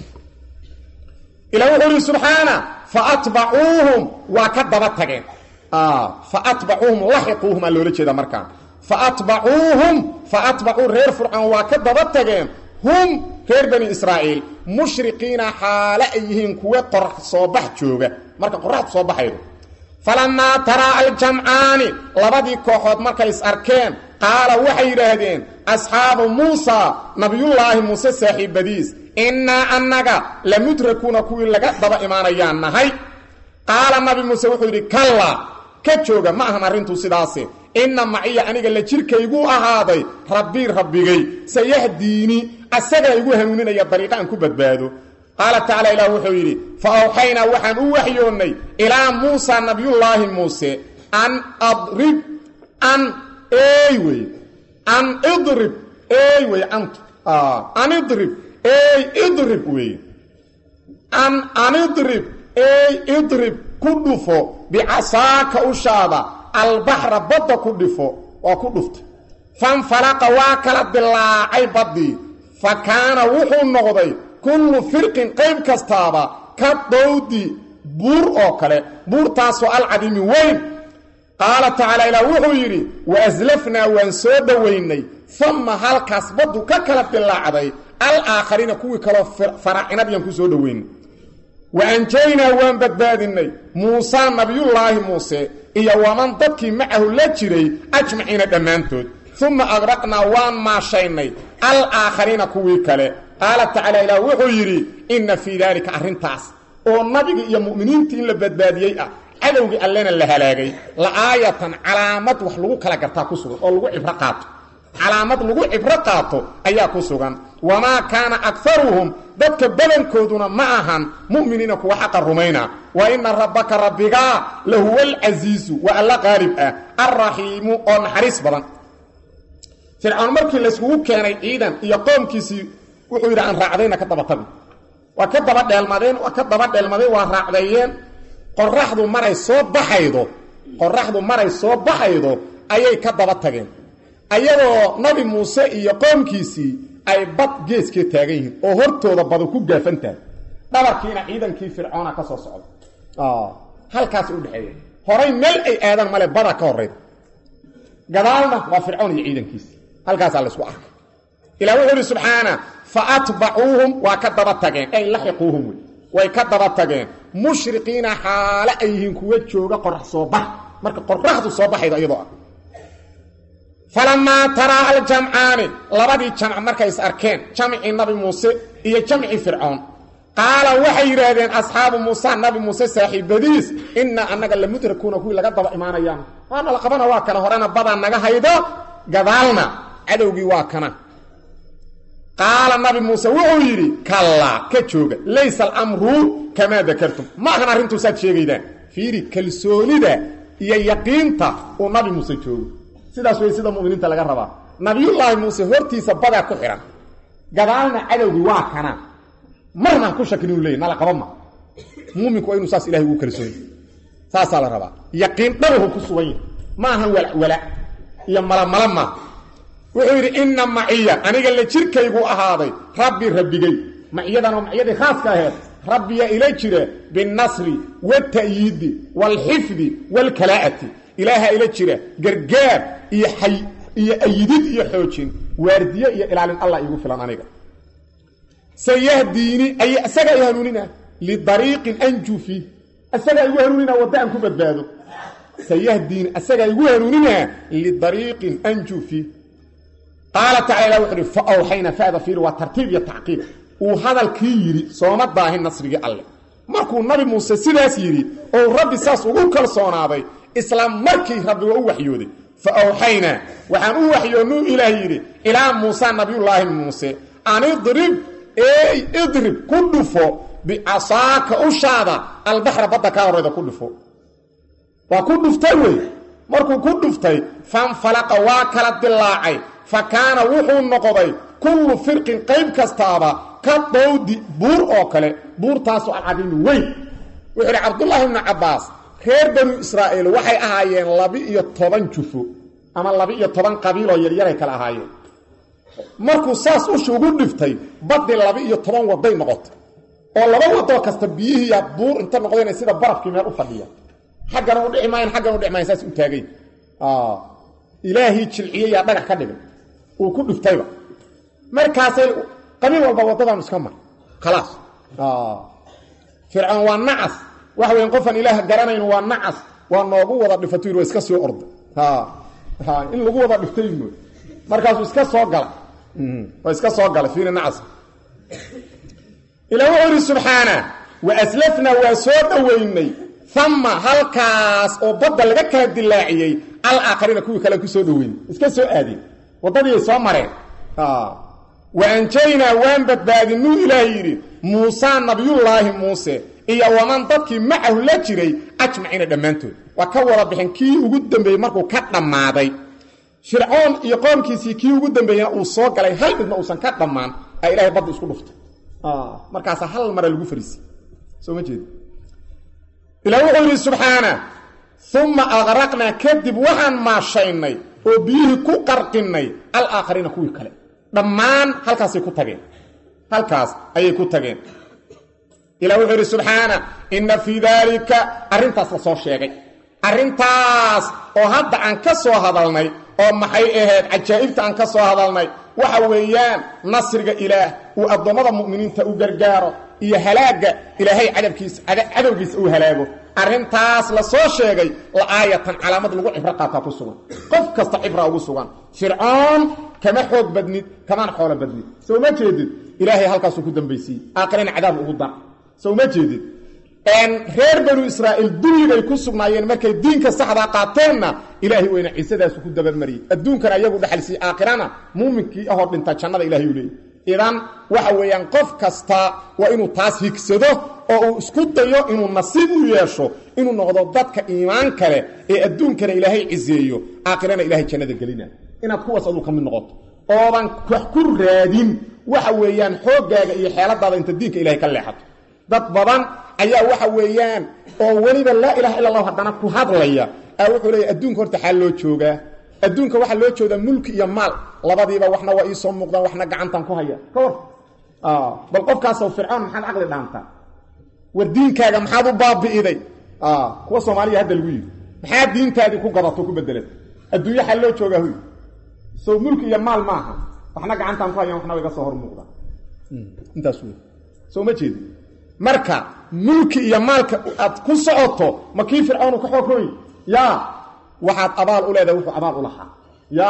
ilaahi subhana fa atba'uhum wa kadaba tageen ah fa atba'uhum lahiquhum aloola jeeda markaan fa atba'uhum fa atba'u reer fir'aun wa kadaba tageen hum reer bani israa'iil mushriqiina xaala ayhiin kuwa qorx soo bax jooga marka qorrax soo baxaydo falamma tara al-jam'ani labadi kooxood markay is arkeen qaala waxay yiraahdeen ashaabu muusa nabiyullaahi muusa saaxiibadiis inna annaga lamudrakuna kuwi laga daba imaanayaan nahay qaala nabi muusa wuxuu yiri kalla ka jooga ma ahan arintu sidaas inna ma'iya aniga la jirkaygu ahaaday rabbi rabbigay sayahdiini asaga igu hanuuninaya dariiqan ku badbaado قال تعالى إله وحيري فأوحينا وحن وحيوني إلى موسى نبي الله موسى أن أضرب أن أيوي أن اضرب أيوي أنت آه أن اضرب أي اضرب وي أن أن اضرب أي اضرب كدفو بعصاك أشابة البحر بدا كدفو وكدفت فانفلق واكلت بالله أي بدي فكان وحو النغضي كل فرق قيب كستابا كدودي بور اوكله بور تاسو العظيم وين قال تعالى الى وحيري وازلفنا وانسو دويني ثم هل كسبد ككلت بالعدي الاخرين كوي كلو فرعنا بيان كسو دوين وانجينا وان بدبادني موسى نبي الله موسى iyo waman dadkii macahu la jiray ajmaciina dhammaantood uma agraqnaa waan maashaynay alaakhariina kuwii kale qaala tacaala ilaah wuxuu yidhi inna fii daalika arrintaas oo nabigi iyo mu'miniintii in la badbaadiyey ah cadowgii allena la halaagay la aayatan calaamad wax lagu kala gartaa ku sugan oo lagu cibro qaato calaamad lagu cibro qaato ayaa ku sugan wamaa kaana akaruhum dadka badankooduna ma ahan mu'miniina kuwa xaqa rumayna wa ina rabbaka rabbigaa lahuwa alcasiizu wa alla qaalib ah alraxiimu oo naxariis badan fircoon markii layskugu keenay ciidan iyo qoomkiisii wuxuu yidhi aan raacdayna ka daba tagi waa ka daba dheelmadeen waa ka daba dheelmadeen waa raacdeeyeen qoraxdu maray soo baxaydo qoraxdu maray soo baxaydo ayay ka daba tageen ayagoo nabi muuse iyo qoomkiisii ay bad geeskee taagan yihiin oo hortooda badu ku gaafantahay dhabarkiina ciidankii fircoona ka soo socda halkaas u dhexeeya horay meel ay aadan male bada ka horreyd gadaalna waa fircoon iyo ciidankiisii halkaasaa laysku arkay ilaa wuxuu yidhi subxaana fa atbacuuhum waa ka daba tageen ay laxiquuhum wey way ka daba tageen mushriqiina xaale ay yihiin kuwa jooga qorax soo bax marka qoraxdu soo baxaydo iyadoo ah falamaa taraa aljamcaani labadii jamc markay is arkeen jamcii nabi muuse iyo jamcii fircoon qaala waxay yidhaahdeen asxaabu muusa nabi muuse saaxiibadiis inna annaga la mudrakuuna kuwii laga daba imaanayaan waana la qabana waa kana horena badaa naga haydo gadaalna cadowgii waa kana qaala nabi muuse wuxuu yidhi kallaa ka jooga laysa alamru kamaa dakartum ma ahan arrintuusaad sheegaydaan fiiri kalsoonida iyo yaqiinta uu nabi muuse joogo sidaas way sida mu'miniinta laga rabaa nabiyullaahi muuse hortiisa badaa ku xihan gadaalna cadowgii waa kana marna ku shakin uu leeyahay nala qaba ma muuminku waa inuu saas ilaahay ugu kalsoon saasaa la rabaa yaqiin dhabuhu ku sugan yahay ma ahan wala wala iyo mala mala ma wuxuu yidhi inna maciya aniga la jirkaygu ahaaday rabbi rabbigay maciyadana maciyadii khaaska aheed rabbiya ila jira binnasri waalta'yiidi waalxifdi waalkalaa'ati ilaaha ila jira gargaar iyo xay iyo ayidid iyo xoojin waardiye iyo ilaalin allah iigu filan aniga sayahdiini ay asaga ay hanuunina lidariiqin anju fii asaga igu hanuunina wadda aan ku badbaado sayahdiini asaga igu hanuunina lidariiqin anju fii qaala tacaala wuxuu yidhi fa awxayna fa'da fiiri waa tartiib iyo tacqiib uu hadalkii yidhi sooma daahin nasrigii alle markuu nabi muuse sidaas yidhi oo rabbi saas ugu kalsoonaaday isla markii rabbi waa u waxyooday fa awxaynaa waxaan u waxyoonnuu ilaah yidhi ilaa muusa nabiyullaahi muuse an idrib ey idrib ku dhufo bicasaaka ushaada albaxra badda kaa horrayda ku dhufo waa ku dhuftay wey markuu ku dhuftay fanfalaqa waa kala dilaacay fa kaana wuxuu noqday kullu firqin qayb kastaaba ka dawdi buur oo kale buurtaasoo alcadiimi weyn wuxuu yidhi cabdullaahi ibnu cabbaas reer banu israa'iil waxay ahaayeen laba-iyo toban jufo ama laba-iyo toban qabiiloo yaryaray kale ahaayeen markuu saas usha ugu dhiftay baddii laba-iyo toban waday noqotay oo laba wadoo kasta biyihiiyaa buur inta noqdeen sida barafkii meel u fadhiya xaggana u dhici maayan xaggana u dhici maayan saas u taagay ilaahii jilciyeyaa dhagax ka dhigay uu ku dhiftayba markaasay qabiil walba waddadan iska mar khalaas fircoon waa nacas waxa weyn qofan ilaah garanayn waa nacas waa noogu wada dhifatuur waa iska soo orday ha ha in lagu wada dhiftay mooy markaasuu iska soo gala waa iska soo gala fiiri nacas ilaa wuxuu yidhi subxaana wa aslafnaa waa soo dhoweynay ama halkaas oo badda laga kala dilaaciyey alaakhariina kuwii kale ku soo dhoweynay iska soo aadeen waddadii ay soo mareen wa anjaynaa waan badbaadinuu ilaah yidhi muusaa nabiyullaahi muuse iyo waman dadkii macahu la jiray ajmaciina dhammaantood waa ka wada bixin kii ugu dambeeyey markuu ka dhammaaday fircoon iyo qoomkiisii kii ugu dambeeyena uu soo galay hal midna uusan ka dhammaan aa ilaahay badda isku dhuftay markaasaa hal mara lagu fariisay soo ma jeedi ilaah wuxuu yidhi subxaana uma aqraqnaa kadib waxaan maashaynay oo biyihii ku qarqinnay alaakhariina kuwii kale dhammaan halkaasay ku tageen halkaas ayay ku tageen ilaah wuxuu yidhi subxaana inna fii daalika arrintaas la soo sheegay arrintaas oo hadda aan ka soo hadalnay oo maxay ahayd cajaa'ibta aan ka soo hadalnay waxa weeyaan nasriga ilaah uu addoommada mu'miniinta u gargaaro iyo halaagga ilaahay cadabkiisa cadowgiisa uu halaago arrintaas la soo sheegay la aayatan calaamad lagu cibro qaataa ku sugan qof kasta cibra ugu sugan fircoon kama xoog badnid kamaan xoolo badnid soo ma jeedid ilaahay halkaas ku dambeysay aakhirina cadaab ugu dar soo ma jeedid een reer banu israa'iil duligay ku sugnaayeen markay diinka saxda qaateenna ilaahay weyna ciisadaas ku dabamariyay adduunkan ayagu dhaxalsi aakhirana muuminkii ah oo dhinta jannada ilaahay u leeyahay idan waxa weeyaan qof kasta waa inuu taas higsado oo uu isku dayo inuu nasiib u yeesho inuu noqdo dadka iimaan kale ee adduunkana ilaahay ciiseeyo aakhirana ilaahay jannada gelina inaad kuwaas adu ka mid noqoto oodan wax ku raadin waxa weeyaan xoogaaga iyo xeeladaada inta diinka ilaahay ka leexato dad badan ayaa waxa weeyaan oo waliba la ilaaha illa allah hadana ku hadlaya ay wuxuu leeyahay adduunka horta xal loo joogaa adduunka waxa loo joodaa mulki iyo maal labadiiba waxna waa ii soo muuqdaan waxna gacantan ku haya kor ah bal qofkaas oo fircoon maxad aqli dhaanta war diinkaaga maxaad u baabi'iday ah kuwa Soomaaliya hadda lagu yiri maxaa diintaadi ku gabato ku bedelay adduunka xal loo joogaa huy soo mulki iyo maal maaha waxna gacantan ku haya waxna way ka soo hor muuqdaan intaas weey soo ma jeedin marka mulki iyo maalka aad ku socoto ma kii fircoon ka xoogay ya waxaad abaal u leedahay wuxuu abaal u lahaa ya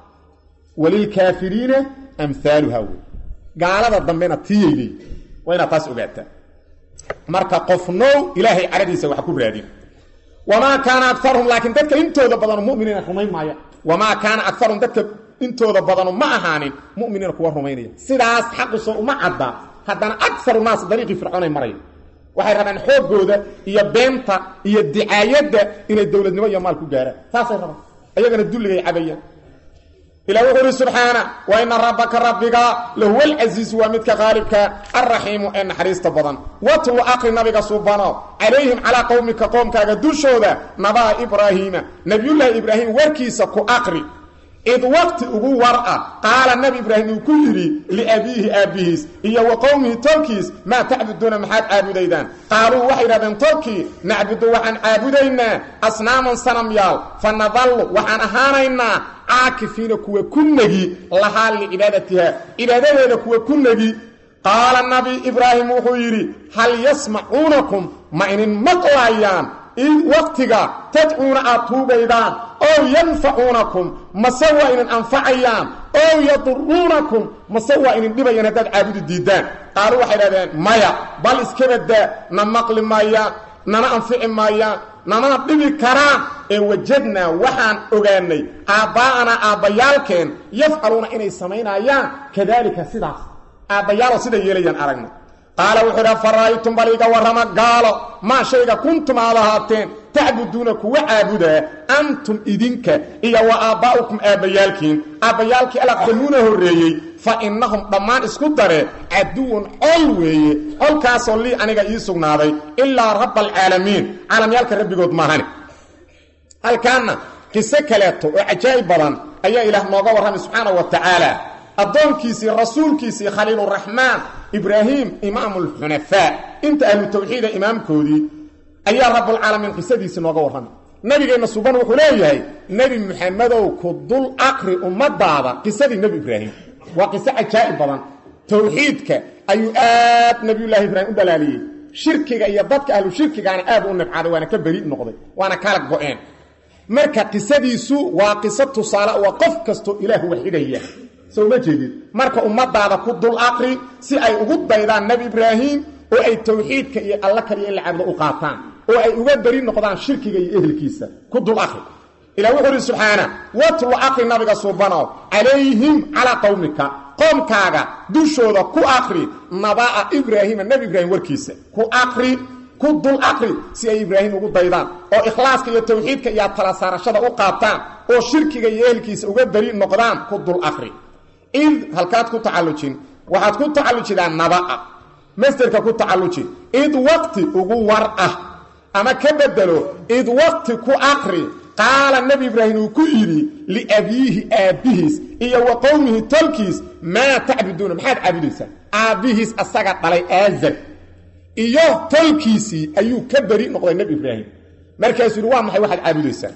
walil kaafiriina amthaaluha gaalada dambena tiyeeyay wayna taas ogaata marka qofno ilaahay caradiisa wax ku raadin wama kana aktharuhum laakin dadka intooda badan mu'miniina rumayn maaya wama kana aktharuhum dadka intooda badan ma ahaanin mu'miniina kuwa rumaynaya sidaas xaq soo uma cadda haddana akthar naas dariiqi fircoon ay maray waxay rabaan xoogooda iyo beenta iyo dicaayada inay dawladnimo iyo maal ku gaaraan taasay rabaan ayagana dulligay cabayaan ilaa wuxuu subhana wa inna rabbaka rabbiga lahuwal aziz wa midka ghalibka arrahim an harista badan watlu aqri nabiga subhanahu alayhim ala qaumika qaumkaaga dushooda naba ibrahima nabiyullah ibrahim warkiisa ku aqri إذ وقت ugu war'a qaala nabi ibraahim ku yiri li abihi abihis iyo wa qawmihi tolkiis ma ta'buduna mahad abudaydaan qaalu waxay raadeen tolki na'budu wa an abudayna asnaaman sanamyal fanadallu wa an ahaanayna aakifina kuwa kunnagi laha li ibadatiha ibadadeeda kuwa kunnagi qaala nabi ibraahim wuxuu yiri hal yasma'unakum ma in maqlayaan إن وقتك تدعون أطوبيدان أو ينفعونكم مسوى إن أنفعيان أو يضرونكم مسوى إن دبيان هداد عابد الديدان قالوا حيرادين مايا بل اسكبت نمقل مايا نما أنفع مايا نما نبي كرام إن وجدنا وحان أغاني آباءنا آبايالكين يفعلون إني سمين أيان كذلك سيدا آبايال سيدا يليان أرغنا قال وحرا فرايتم بليغا ورما قالوا ما شيء كنتم على هاتين تعبدونك وعابدا أنتم إذنك إيا وآباؤكم آبيالكين آبيالك ألا قنونه الرئي فإنهم ضمان اسكتر عدوون أولوي أول كاسو لي أنيقا إيسونا دي إلا رب العالمين عالميالك ربي قد ماهاني هل كان كسكالاتو وعجائب بلان أي إله موضوع رحمه سبحانه وتعالى الضوء كيسي رسول كيسي خليل الرحمن إبراهيم إمام الحنفاء انت أهل التوحيد إمام كودي أي رب العالمين قصدي سنوغا ورحمه نبينا سبحانه وتعالى نبي محمد وكدل أقري أمد بعضا قصدي نبي إبراهيم وقصة عجائب بلان توحيدك أي آت نبي الله إبراهيم دلالي شركك أي ضدك أهل شركك أنا آب ونفعل وأنا كبريء نقضي وأنا كالك بؤين مركا قصدي سوء وقصة صلاة وقف كستو إله وحيدية سو ما جديد marka ummadaada ku dul aqri si ay ugu daydaan nabi ibraahim oo ay tawxiidka iyo alla kaliya in la cabdo u qaataan oo ay uga bari noqdaan shirkiga iyo ehelkiisa ku dul aqri ila wuxuu subhana watlu aqri nabiga subhanahu alayhim ala qawmika qomkaaga dushooda ku aqri nabaa ibraahim nabi ibraahim warkiisa ku aqri ku dul aqri si ay ibraahim ugu daydaan oo ikhlaaska iyo tawxiidka iyo tala saarashada u qaataan oo shirkiga iyo ehelkiisa uga bari noqdaan ku dul aqri إذ هل كانت كنت تعلجين وحد كنت تعلجين عن نبأ مسترك كنت تعلجين إذ وقت أقو ورأة أما كبدلو إذ وقت كو أقري قال النبي إبراهيم كيري لأبيه آبيهس إيا وقومه تلكيس ما تعبدون محاد عبديسا آبيهس الساقط علي آزل إيا تلكيسي أيو كبري نقضي النبي إبراهيم مركز الوام محي واحد عبديسا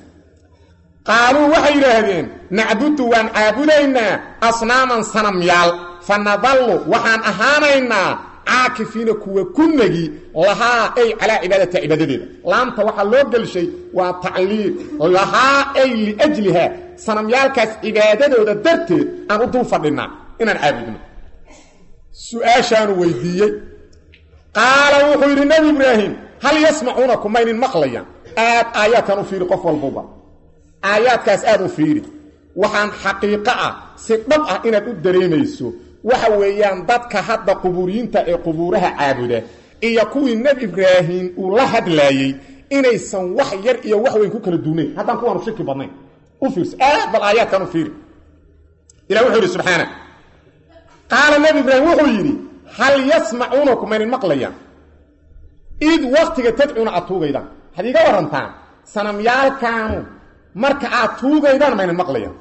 قالوا وحي لهذين نعبد وان عابدين أصناما صنميال فنظل وحان أهانينا caakifiina kuwa ku nagi lahaa ay calaa cibaadata cibaadadeeda laamta waxaa loo gelshay waa tacliil lahaa ay liajliha sanamyaalkaas cibaadadooda darteed aan u dul fadhinaa inaan caabudno su-aashaanu weydiiyey qaala wuxuu yidhi nebi ibraahim hal yasmacuunakum maynin maqlayaan aad aayaadkan u fiiri qof walbaba aayaadkaas aad u fiiri waxaan xaqiiqo ah si dhab ah inaad u dareemayso waxa weeyaan dadka hadda qubuuriyiinta ee qubuuraha caabuda iyo kuwii nebi ibraahim uu la hadlaayey inaysan wax yar iyo wax weyn ku kala duunayn haddaan kuwaanu shaki badnayn u fiirso aad bal aayaadkan u fiiri ilah wuxuu yidhi subxaana qaala nebi ibraahim wuxuu yidhi hal yasmacuunakum maynin maqlayaan id waktiga tadcuuna aad tuugaydaan waxaad iiga warantaan sanamyaalkaanu marka aad tuugaydaan maynan maqlayaan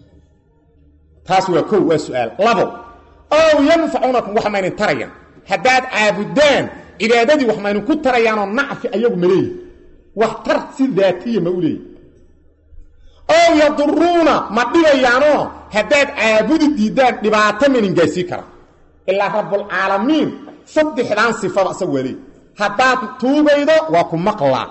taas waa kow waa su-aal labo ow yanfacuunakum wax maynan tarayaan haddaad caabudaan cibaadadii wax maynan ku tarayaanoo nacfi ayagu ma leeyihi wax tar si daatiya ma u leeyihi ow yaduruuna ma dhibayaanoo haddaad caabudi diiddaan dhibaato maynan gaasii karaan ilaa rabbulcaalamiin saddexdaan sifada isagu waa leeyi haddaad tuugaydo waa ku maqlaa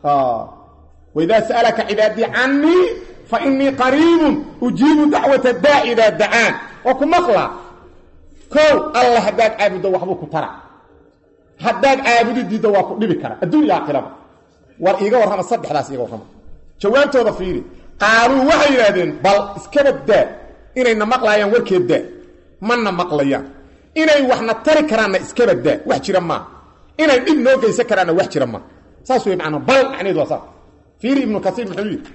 waidaa sa'alaka cibaadii cannii fa innii qariibun ujiibu dacwata daa idaa dacaan waa ku maqlaa kow alla haddaad caabuddo waxbuu ku tara haddaad caabudi diiddo waa ku dhibi kara adduun iyo aakhiraba war iiga warrama saddexdaas iiga warrama jawaabtooda fiiri qaaluu waxay yidhaahdeen bal iskaba daa inayna maqlaayaan warkeed daa mana maqlayaan inay waxna tari karaanna iskaba daa wax jira maaha inay dhib noo geysan karaanna wax jira maaha saas wey macnaa bal macneedu waa saas fiiri ibnu kasiir muxuu yidhi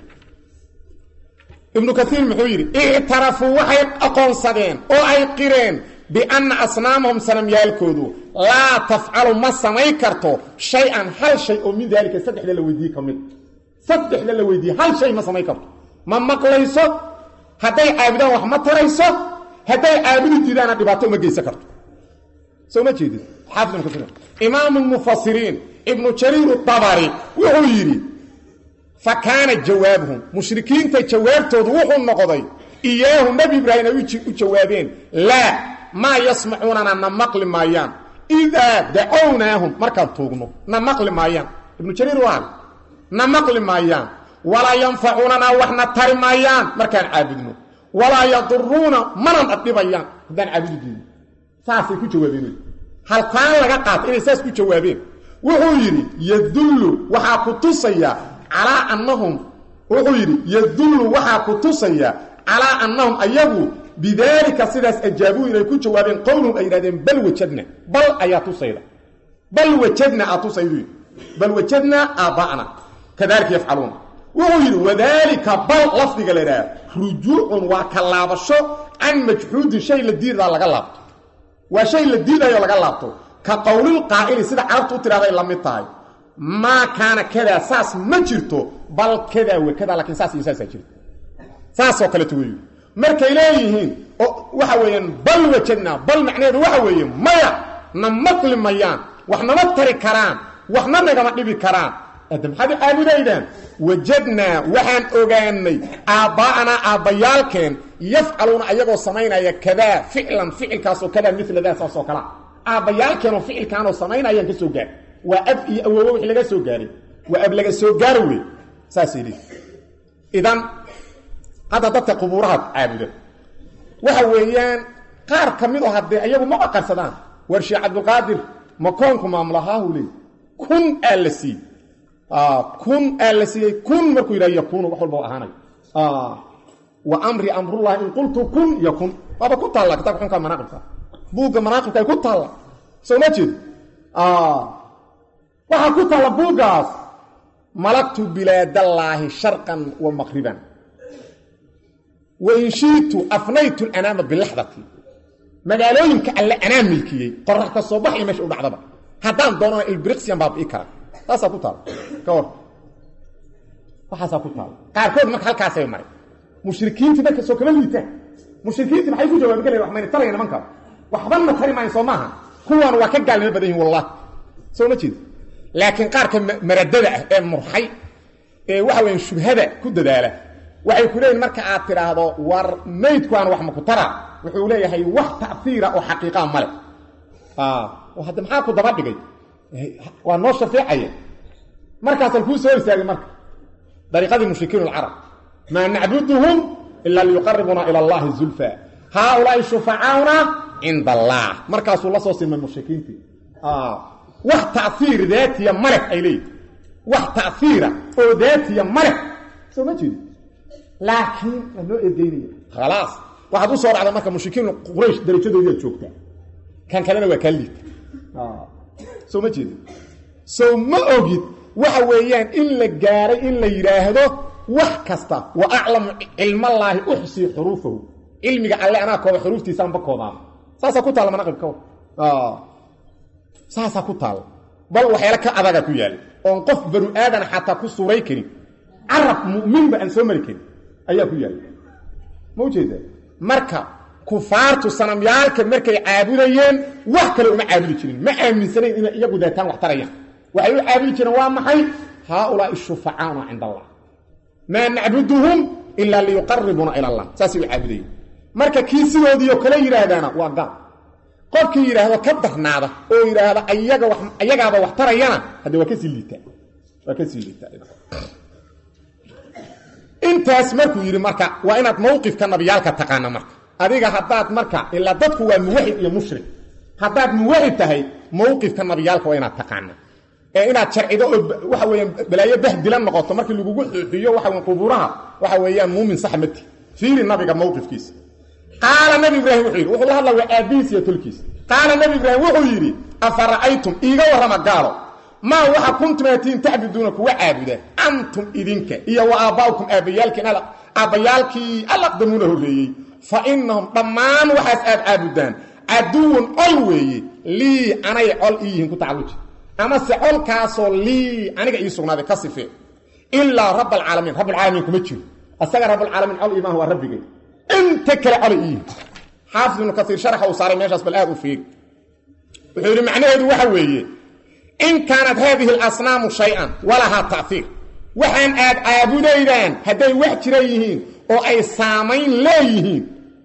ibnu kasiir muxuu yidhi ictarafuu waxay aqoonsadeen oo ay qireen bianna asnaamahum sanamyaalkoodu laa tafcalu ma samayn karto shay-an hal shay oo min daalika saddexda la weydiiyey ka mid saddexda la weydiiyey hal shay ma samayn karto ma maqlayso hadday caabudaan wax ma tarayso hadday caabudi diidaana dhibaato uma geysan karto soo ma jeedid xaafid ibnu kasiir imaamu lmufasiriin ibnu jariir dabari wuxuu yidhi fa kaana jawaabuhum mushrikiinta jawaabtoodu wuxuu noqday iyaahu nebi ibraahim ay u jawaabeen laa maa yasmacuunana na maqli maayaan idaa dacownaahum markaan tuugno na maqli maayaan ibnu jariir waa na maqli maayaan walaa yanfacuunana waxna tari maayaan markaan caabudno walaa yaduruuna mana dhadhibayaan haddaan caabudi diidno saasay ku jawaabeen halkaan laga qaato inay saas ku jawaabeen wuxuu yidhi yadullu waxaa ku tusaya calaa annahum wuxuu yidhi yadullu waxaa ku tusaya calaa annahum ayagu bidaalika sidaas ajaabuu inay ku jawaabeen qowluhum ay yidhahdeen bal wajadna bal ayaa tusayda bal wajadna aa tusaydu yidhi bal wajadna aabba'na kadalika yafcaluuna wuxuu yidhi wadaalika bal lafdiga la idhaha rujuucun waa ka laabasho can majxuudin shay la diidaa laga laabto waa shay la diidayo laga laabto ka qowlilqaa'ili sida carabtu u tidhahday la mid tahay maa kaana kadaa saas ma jirto bal kadaa wa kadaa lakiin saas iyo saasaa jirta saasoo kaleto weeyu markay leeyihiin oo waxa weeyaan bal wajadnaa bal macnaheedu waxa weeye maya na maqli mayaan wax nama tari karaan waxna nagama dhibi karaan hadda maxaad caabudaydaan wajadnaa waxaan ogaanay aabbaa'anaa aabbayaalkeen yafcaluuna ayagoo samaynaya kadaa ficlan ficilkaasoo kadaa milada saasoo kalea aabbayaalkeenoo ficilkaanoo samaynayaan ka soo gaar waa ab iyo awoowo wixii laga soo gaaray waa ab laga soo gaaro wey saasay leeyihin idan hadda dadka qubuuraha caabuda waxa weeyaan qaar ka mid oo haddee ayagu ma aqarsadaan war sheekh cabdulqaadir makoonku maamulahaahu leey kun aa la siiyey kun aa la siiyey kun markuu yidhaha yakuunu wax walba ahaanay wa amri amrullahi in qultu kun yakun waaba ku taalla kitaabka xunka manaaqibka buugga manaaqibka ay ku taalla soo ma jeed waxaa ku taalla buuggaas malagtu bilaadallaahi sharqan wa maqriban wain shiitu afnaytu lanaama bilaxdati magaalooyinka alle anaa milkiyey qorax ka soo baxay meesha u dhacdaba haddaan doonana ilbriqsiyan baabi'i kara taasaa ku taala ka war waxaasaa ku taala qaarkood marka halkaasay maray mushrikiintii dadka soo kama liitaan mushrikiintii maxay ku jawaabi galeen wax mayna taraya nimankaa waxbanna tari maayan soo maaha kuwan waa ka gaalnimo badan yihin wallahi soo ma jeed laakiin qaarka maradada ah ee murxay ee waxa weeyaan shubhada ku dadaala waxay ku leeyihin marka aad tidhaahdo war maydkuaan wax ma ku tara wuxuu leeyahay wax ta'hiira oo xaqiiqaa male اه وهذا maxaa ku daba dhigay waa noo shafiicaya markaas ku soo istaagay marka dariiqadii mushrikiin al-arab ma na'buduhum illa liyuqarribuna ila Allah zulfa haula shufa'auna inda Allah markaas la soo simay mushrikiintii اه wax ta'thir daatiya malak ay leey wax ta'thira oo daatiya malak soo ma jeedi laakiin loo eedeeyay خلاص waxaad u soo raacday marka mushrikiin quraysh darajadooda joogta kan kalena waa kaliid ah soo ma jeedi soo ma ogid waxa weeyaan in la gaaray in la yiraahdo wax kasta wa a'lam ilma allah uhsi hurufuhu ilmiga alle ana koob xuruftiisa aan bakoodaan saasa ku taal manaqibka ah saasa ku taal bal waxyaala ka adaga ku yaal oo qof banu aadan xataa ku suuray karin arab mu'min ba aan soo mari karin ayaa ku yaal موجوده marka kufaartu sanamyaalka markay caabudayeen wax kale uma caabudi jirin ma aaminsaneen in iyagu daataan wax tarayaan waxay u caabudi jireen waa maxay haula ishfa'aana inda Allah ma na'buduhum illa liyuqarribuna ila Allah saasi u caabudayeen marka kiisidoodii kale yiraahdana waa gaal qofkii yiraahdo ka darnaada oo yiraahdo ayaga wax ayagaaba wax tarayana hada waa ka siliita waa ka siliita intaas markuu yiri marka waa inaad mowqifka nabiyalka taqaana marka adiga hadaad marka ila dadku waa muwahid iyo mushrik hadaad muwahid tahay mowqifka nabiyalka waa inaad taqaana ee inaad sharcido waxa weeyaan balaayo bahdilan noqoto markii lagu xuxiyo waxa weeyaan quburaha waxa weeyaan muumin saxmati fiiri nabiga mowqifkiisa qaala nabi ibraahim wuxuu yiri wuxuu la hadlay aabiis iyo tulkiis qaala nabi ibraahim wuxuu yiri afara'aytum iiga warama gaalo ما waxa kuntum atiin ta'buduna kuwa caabuda antum idinka iyo wa aabaakum abayalkin ala abayalki alaqdamuna horeeyay fa innahum damaan waxaas aad caabudaan aduun alway li anay al iin ku tacalluj ama sa'al kaaso li aniga ii sugnaaday ka sife illa rabbul alamin rabbul alamin kuma jiro asaga rabbul alamin al iimaan waa rabbiga inta kala al iin haafid ibn kathir sharaxa u saaray meeshaas bal aad u fiir wuxuu macnaheedu waxa weeye إن كانت هذه الأصنام شيئا ولها تأثير وحن آد عابدين هدي وحجريهين أو أي سامين ليهين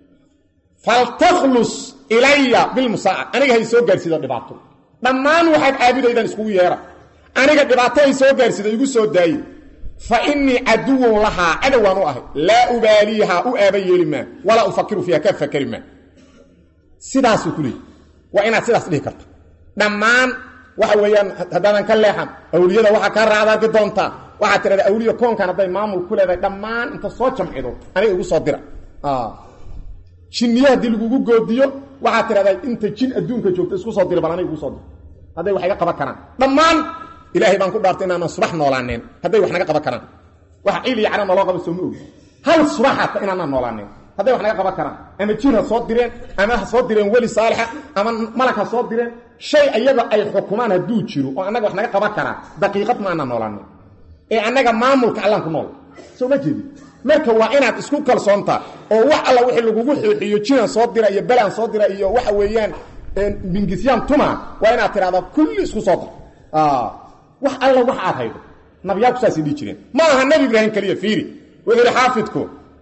فلتخلص إلي بالمساعد أنا هاي سوء قرسي ذا دباطو لما واحد عابدين اسكو يرى أنا قد دباطي سوء قرسي ذا يقول سوء داي فإني عدو لها أدوان أهل لا أباليها أبي لما ولا أفكر فيها كيف فكر ما سيداس كلي وإنا سيداس ليه كرت لما waxa weeyaan hadaan ka leexan awliyada waxa ka raacdaa ka doonta waxa tirada awliyo koonkan haday maamul ku leedahay dhamaan inta soo jamcido aniga ugu soo dira ah jinniyaha dil ugu goodiyo waxa tirada inta jin adduunka joogto isku soo dira bal aniga ugu soo dira haday wax iga qaban karaan dhamaan ilaahay baan ku dhaartay inaan subax noolaaneen haday wax naga qaban karaan waxa ili yana noo qabo soo moog hal subaxata inaan noolaaneen haday wax naga qaban karaan ama jin soo direen ama soo direen wali saalixa ama malaka soo direen shay ayaga ay xukumaan haduu jiro oo anaga wax naga qaban kara daqiiqad ma ana noolaan ee anaga maamulka Allah ku nool soo ma jeedi marka waa inaad isku kalsoonta oo wax alla wixii lagu xuxiyo jiran soo dira iyo balan soo dira iyo waxa weeyaan bingisyan tuma waa inaad tiraahdo kulli isku soo dir ah wax alla wax aad haydo nabiyadu saasi dhigi jireen ma aha nabi ibraahim kaliya fiiri wuxuu xaafidku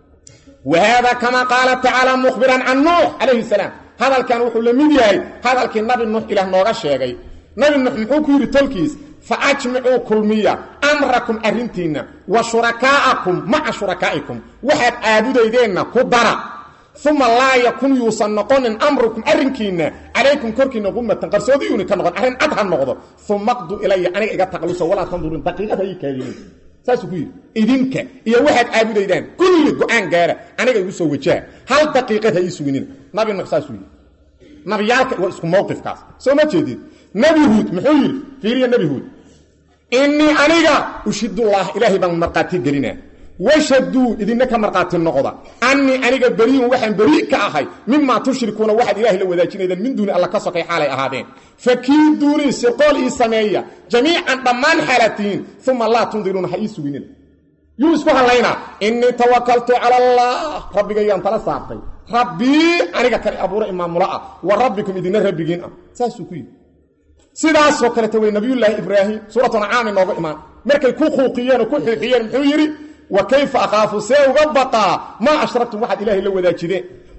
وهذا كما قال تعالى مخبرا عن نوح عليه السلام هذا كان وحول لمن يهي هذا كان نبي نوح إله نوغا شيغي نبي نوح محوكو يري تلكيس فأجمعوا كلمية أمركم أرنتين وشركاءكم مع شركائكم واحد آبود إيدينا كدرا ثم لا يكون يصنقون أمركم أرنكين عليكم كركين غمة قرسوديوني كان نغض أرن أدها النغض ثم اقضوا إلي أنا إيقا تقلوسا ولا تنظرون دقيقة هي كاليين ساسو كوي idinka iyo waxaad aabudaydaan kulli go'aan gaara aniga igu soo wajaa hal daqiiqad hay suginina nabi naqsaas uu nabiyaalka waa isku mowqifkaas soo ma jeedid nabi huud muxuu yiri fiiriya nabi huud inni aniga ushidu allah ilaahi ban marqaati galina washadu idinka marqaati noqda anni aniga bariin waxaan bariin ka ahay mimma tushrikuuna waxaad ilaahi la wadaajinaydan min duuni allah ka sokay xaalay ahaadeen fakiiduni siqal isameeya jamii'an dhamaan xalatiin thumma la tundiruna hay suginina يوسف هلينا إني توكلت على الله ربك ينطلع صاحبي ربي أنا كان أبورا إمام ملاء وربكم إذن ربكين ساسوكي سيدا سوكرة نبي الله إبراهيم سورة عام النوغ إمام مركي كو خوقيان وكو حيقيان محيري وكيف أخاف سيو غبطا ما أشركتم واحد إله إلا وذا كذين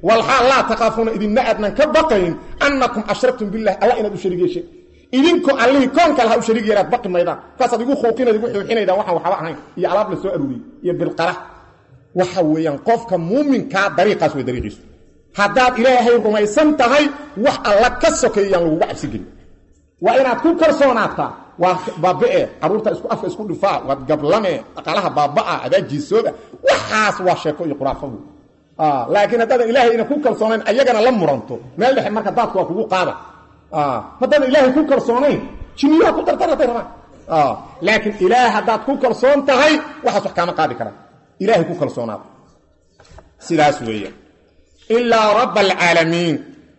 والحال لا تخافون إذن نأدنا كبقين أنكم أشركتم بالله الله إنا دو شريك شيء إذنكم الله كونك الله شريك يراد بقي ميدان كاسا يقول خوقين يقول حين إذا وحا وحا وحا يعلاب لسوء أروري يبالقرح وحويا قفك مؤمن كا طريقة سوى طريقه هداد إلهي رميسان تهي وح الله كسوكي ينلو وعب سجل وإن أتكون كرسوناتا وبابئة عرورتا اسكو أفا اسكو دفاع وقبلمي أقالها بابئة أدا جيسودة وحاس واشيكو يقرافه آه لكن هداد إلهي إنا كون كرسونين أيقنا لمرانتو ما اللي حمارك داتكو وكو قادة آه هداد إلهي كون كرسونين شنيها كون ترترى ترمى آه لكن إلهي هداد كون كرسون تهي وحاسو حكامة قادة كرام إلهي كون كرسونات سلاس ويا إلا رب العالمين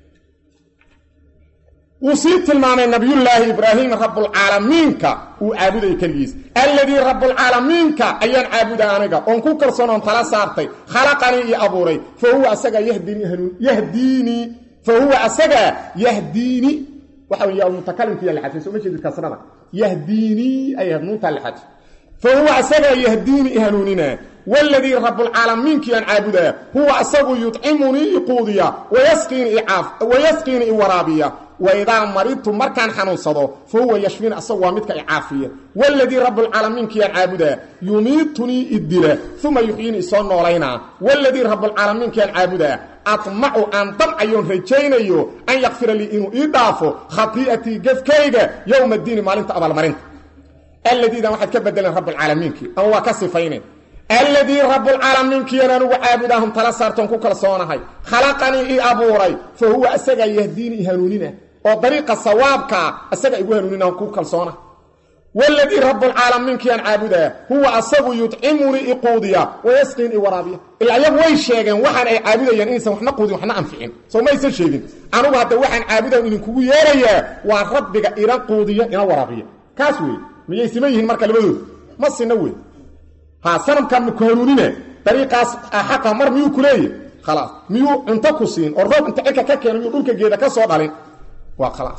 وصيت المعنى نبي الله إبراهيم رب العالمين كا وعابد الكليس الذي رب العالمين كا أيان عابد عنك أنكو كرسونان ثلاث سارتي خلقني يا أبوري فهو أسجى يهديني يهديني فهو أسجى يهديني وحوي المتكلم في الحديث ومشي الكسرة يهديني أي نون الحديث فهو أسجى يهديني إهنوننا والذي رب العالمين كيان عابده هو أسجى يطعمني يقوضيا ويسقيني إعاف ويسقيني ورابيا وإذا مرضت مركان حنوصده فهو يشفين أسوى متك إعافية والذي رب العالمين كيان عابده يميتني إدله ثم يحييني صنع علينا والذي رب العالمين كيان عابده أطمع أن طمعيون رجينيو أن يغفر لي إنه إضافه خطيئتي قفكيغة يوم الدين مالنت أبا المرنت الذي ذا واحد كبدل رب العالمين كي أو كصفين الذي رب العالمين كي أنا وعابدهم تلسارتهم كوكالصونهاي خلقني إي أبوري فهو أسجى يهديني هنوننا وطريق الصوابك أسجى يهنوننا كوكالصونه والذي رب العالمين كي عابده هو أسجى يطعمني إقوديا ويسقيني ورابيا العيب وين شيغان waxaan ay caabudayaan inaysan waxna qoodin waxna anficin soo ma aysan sheegin anigu hadda waxaan caabudaa in kugu yeeraya waa rabbiga ira qoodiya ina waraabiya kaas weey miyay simayeen marka labadood ma sina weey ha sanam kan ku hanuunina tariiqas xaqa mar miyu kuleeyay خلاص miyu inta ku siin oo roob inta ka ka keenay dhulka geeda ka soo dhalin waa خلاص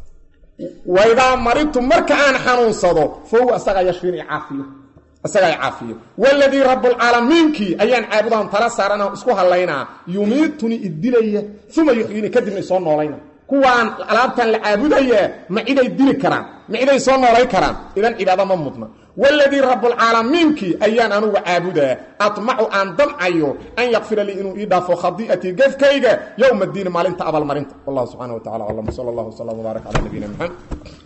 وإذا مرضت مركان حنوصده فهو أسغى يشفيني عافية أسغى عافية والذي رب العالمين كي أيان عابدهم تلسارنا اسكوها لينا يميتني الدلية ثم يحييني كدبني صنع لينا كوان العابتان لعابدية ما إذا يدلي كرام ما إذا يصنع لي كرام إذن إبادة ممتنا والذي رب العالمين كي أيان أنو عابده أطمع أن دمعيو أن يغفر لي إنو إضافة خطيئتي قف كيغة يوم الدين مالنت أبا المرنت والله سبحانه وتعالى اللهم صلى الله وسلم وبارك على نبينا محمد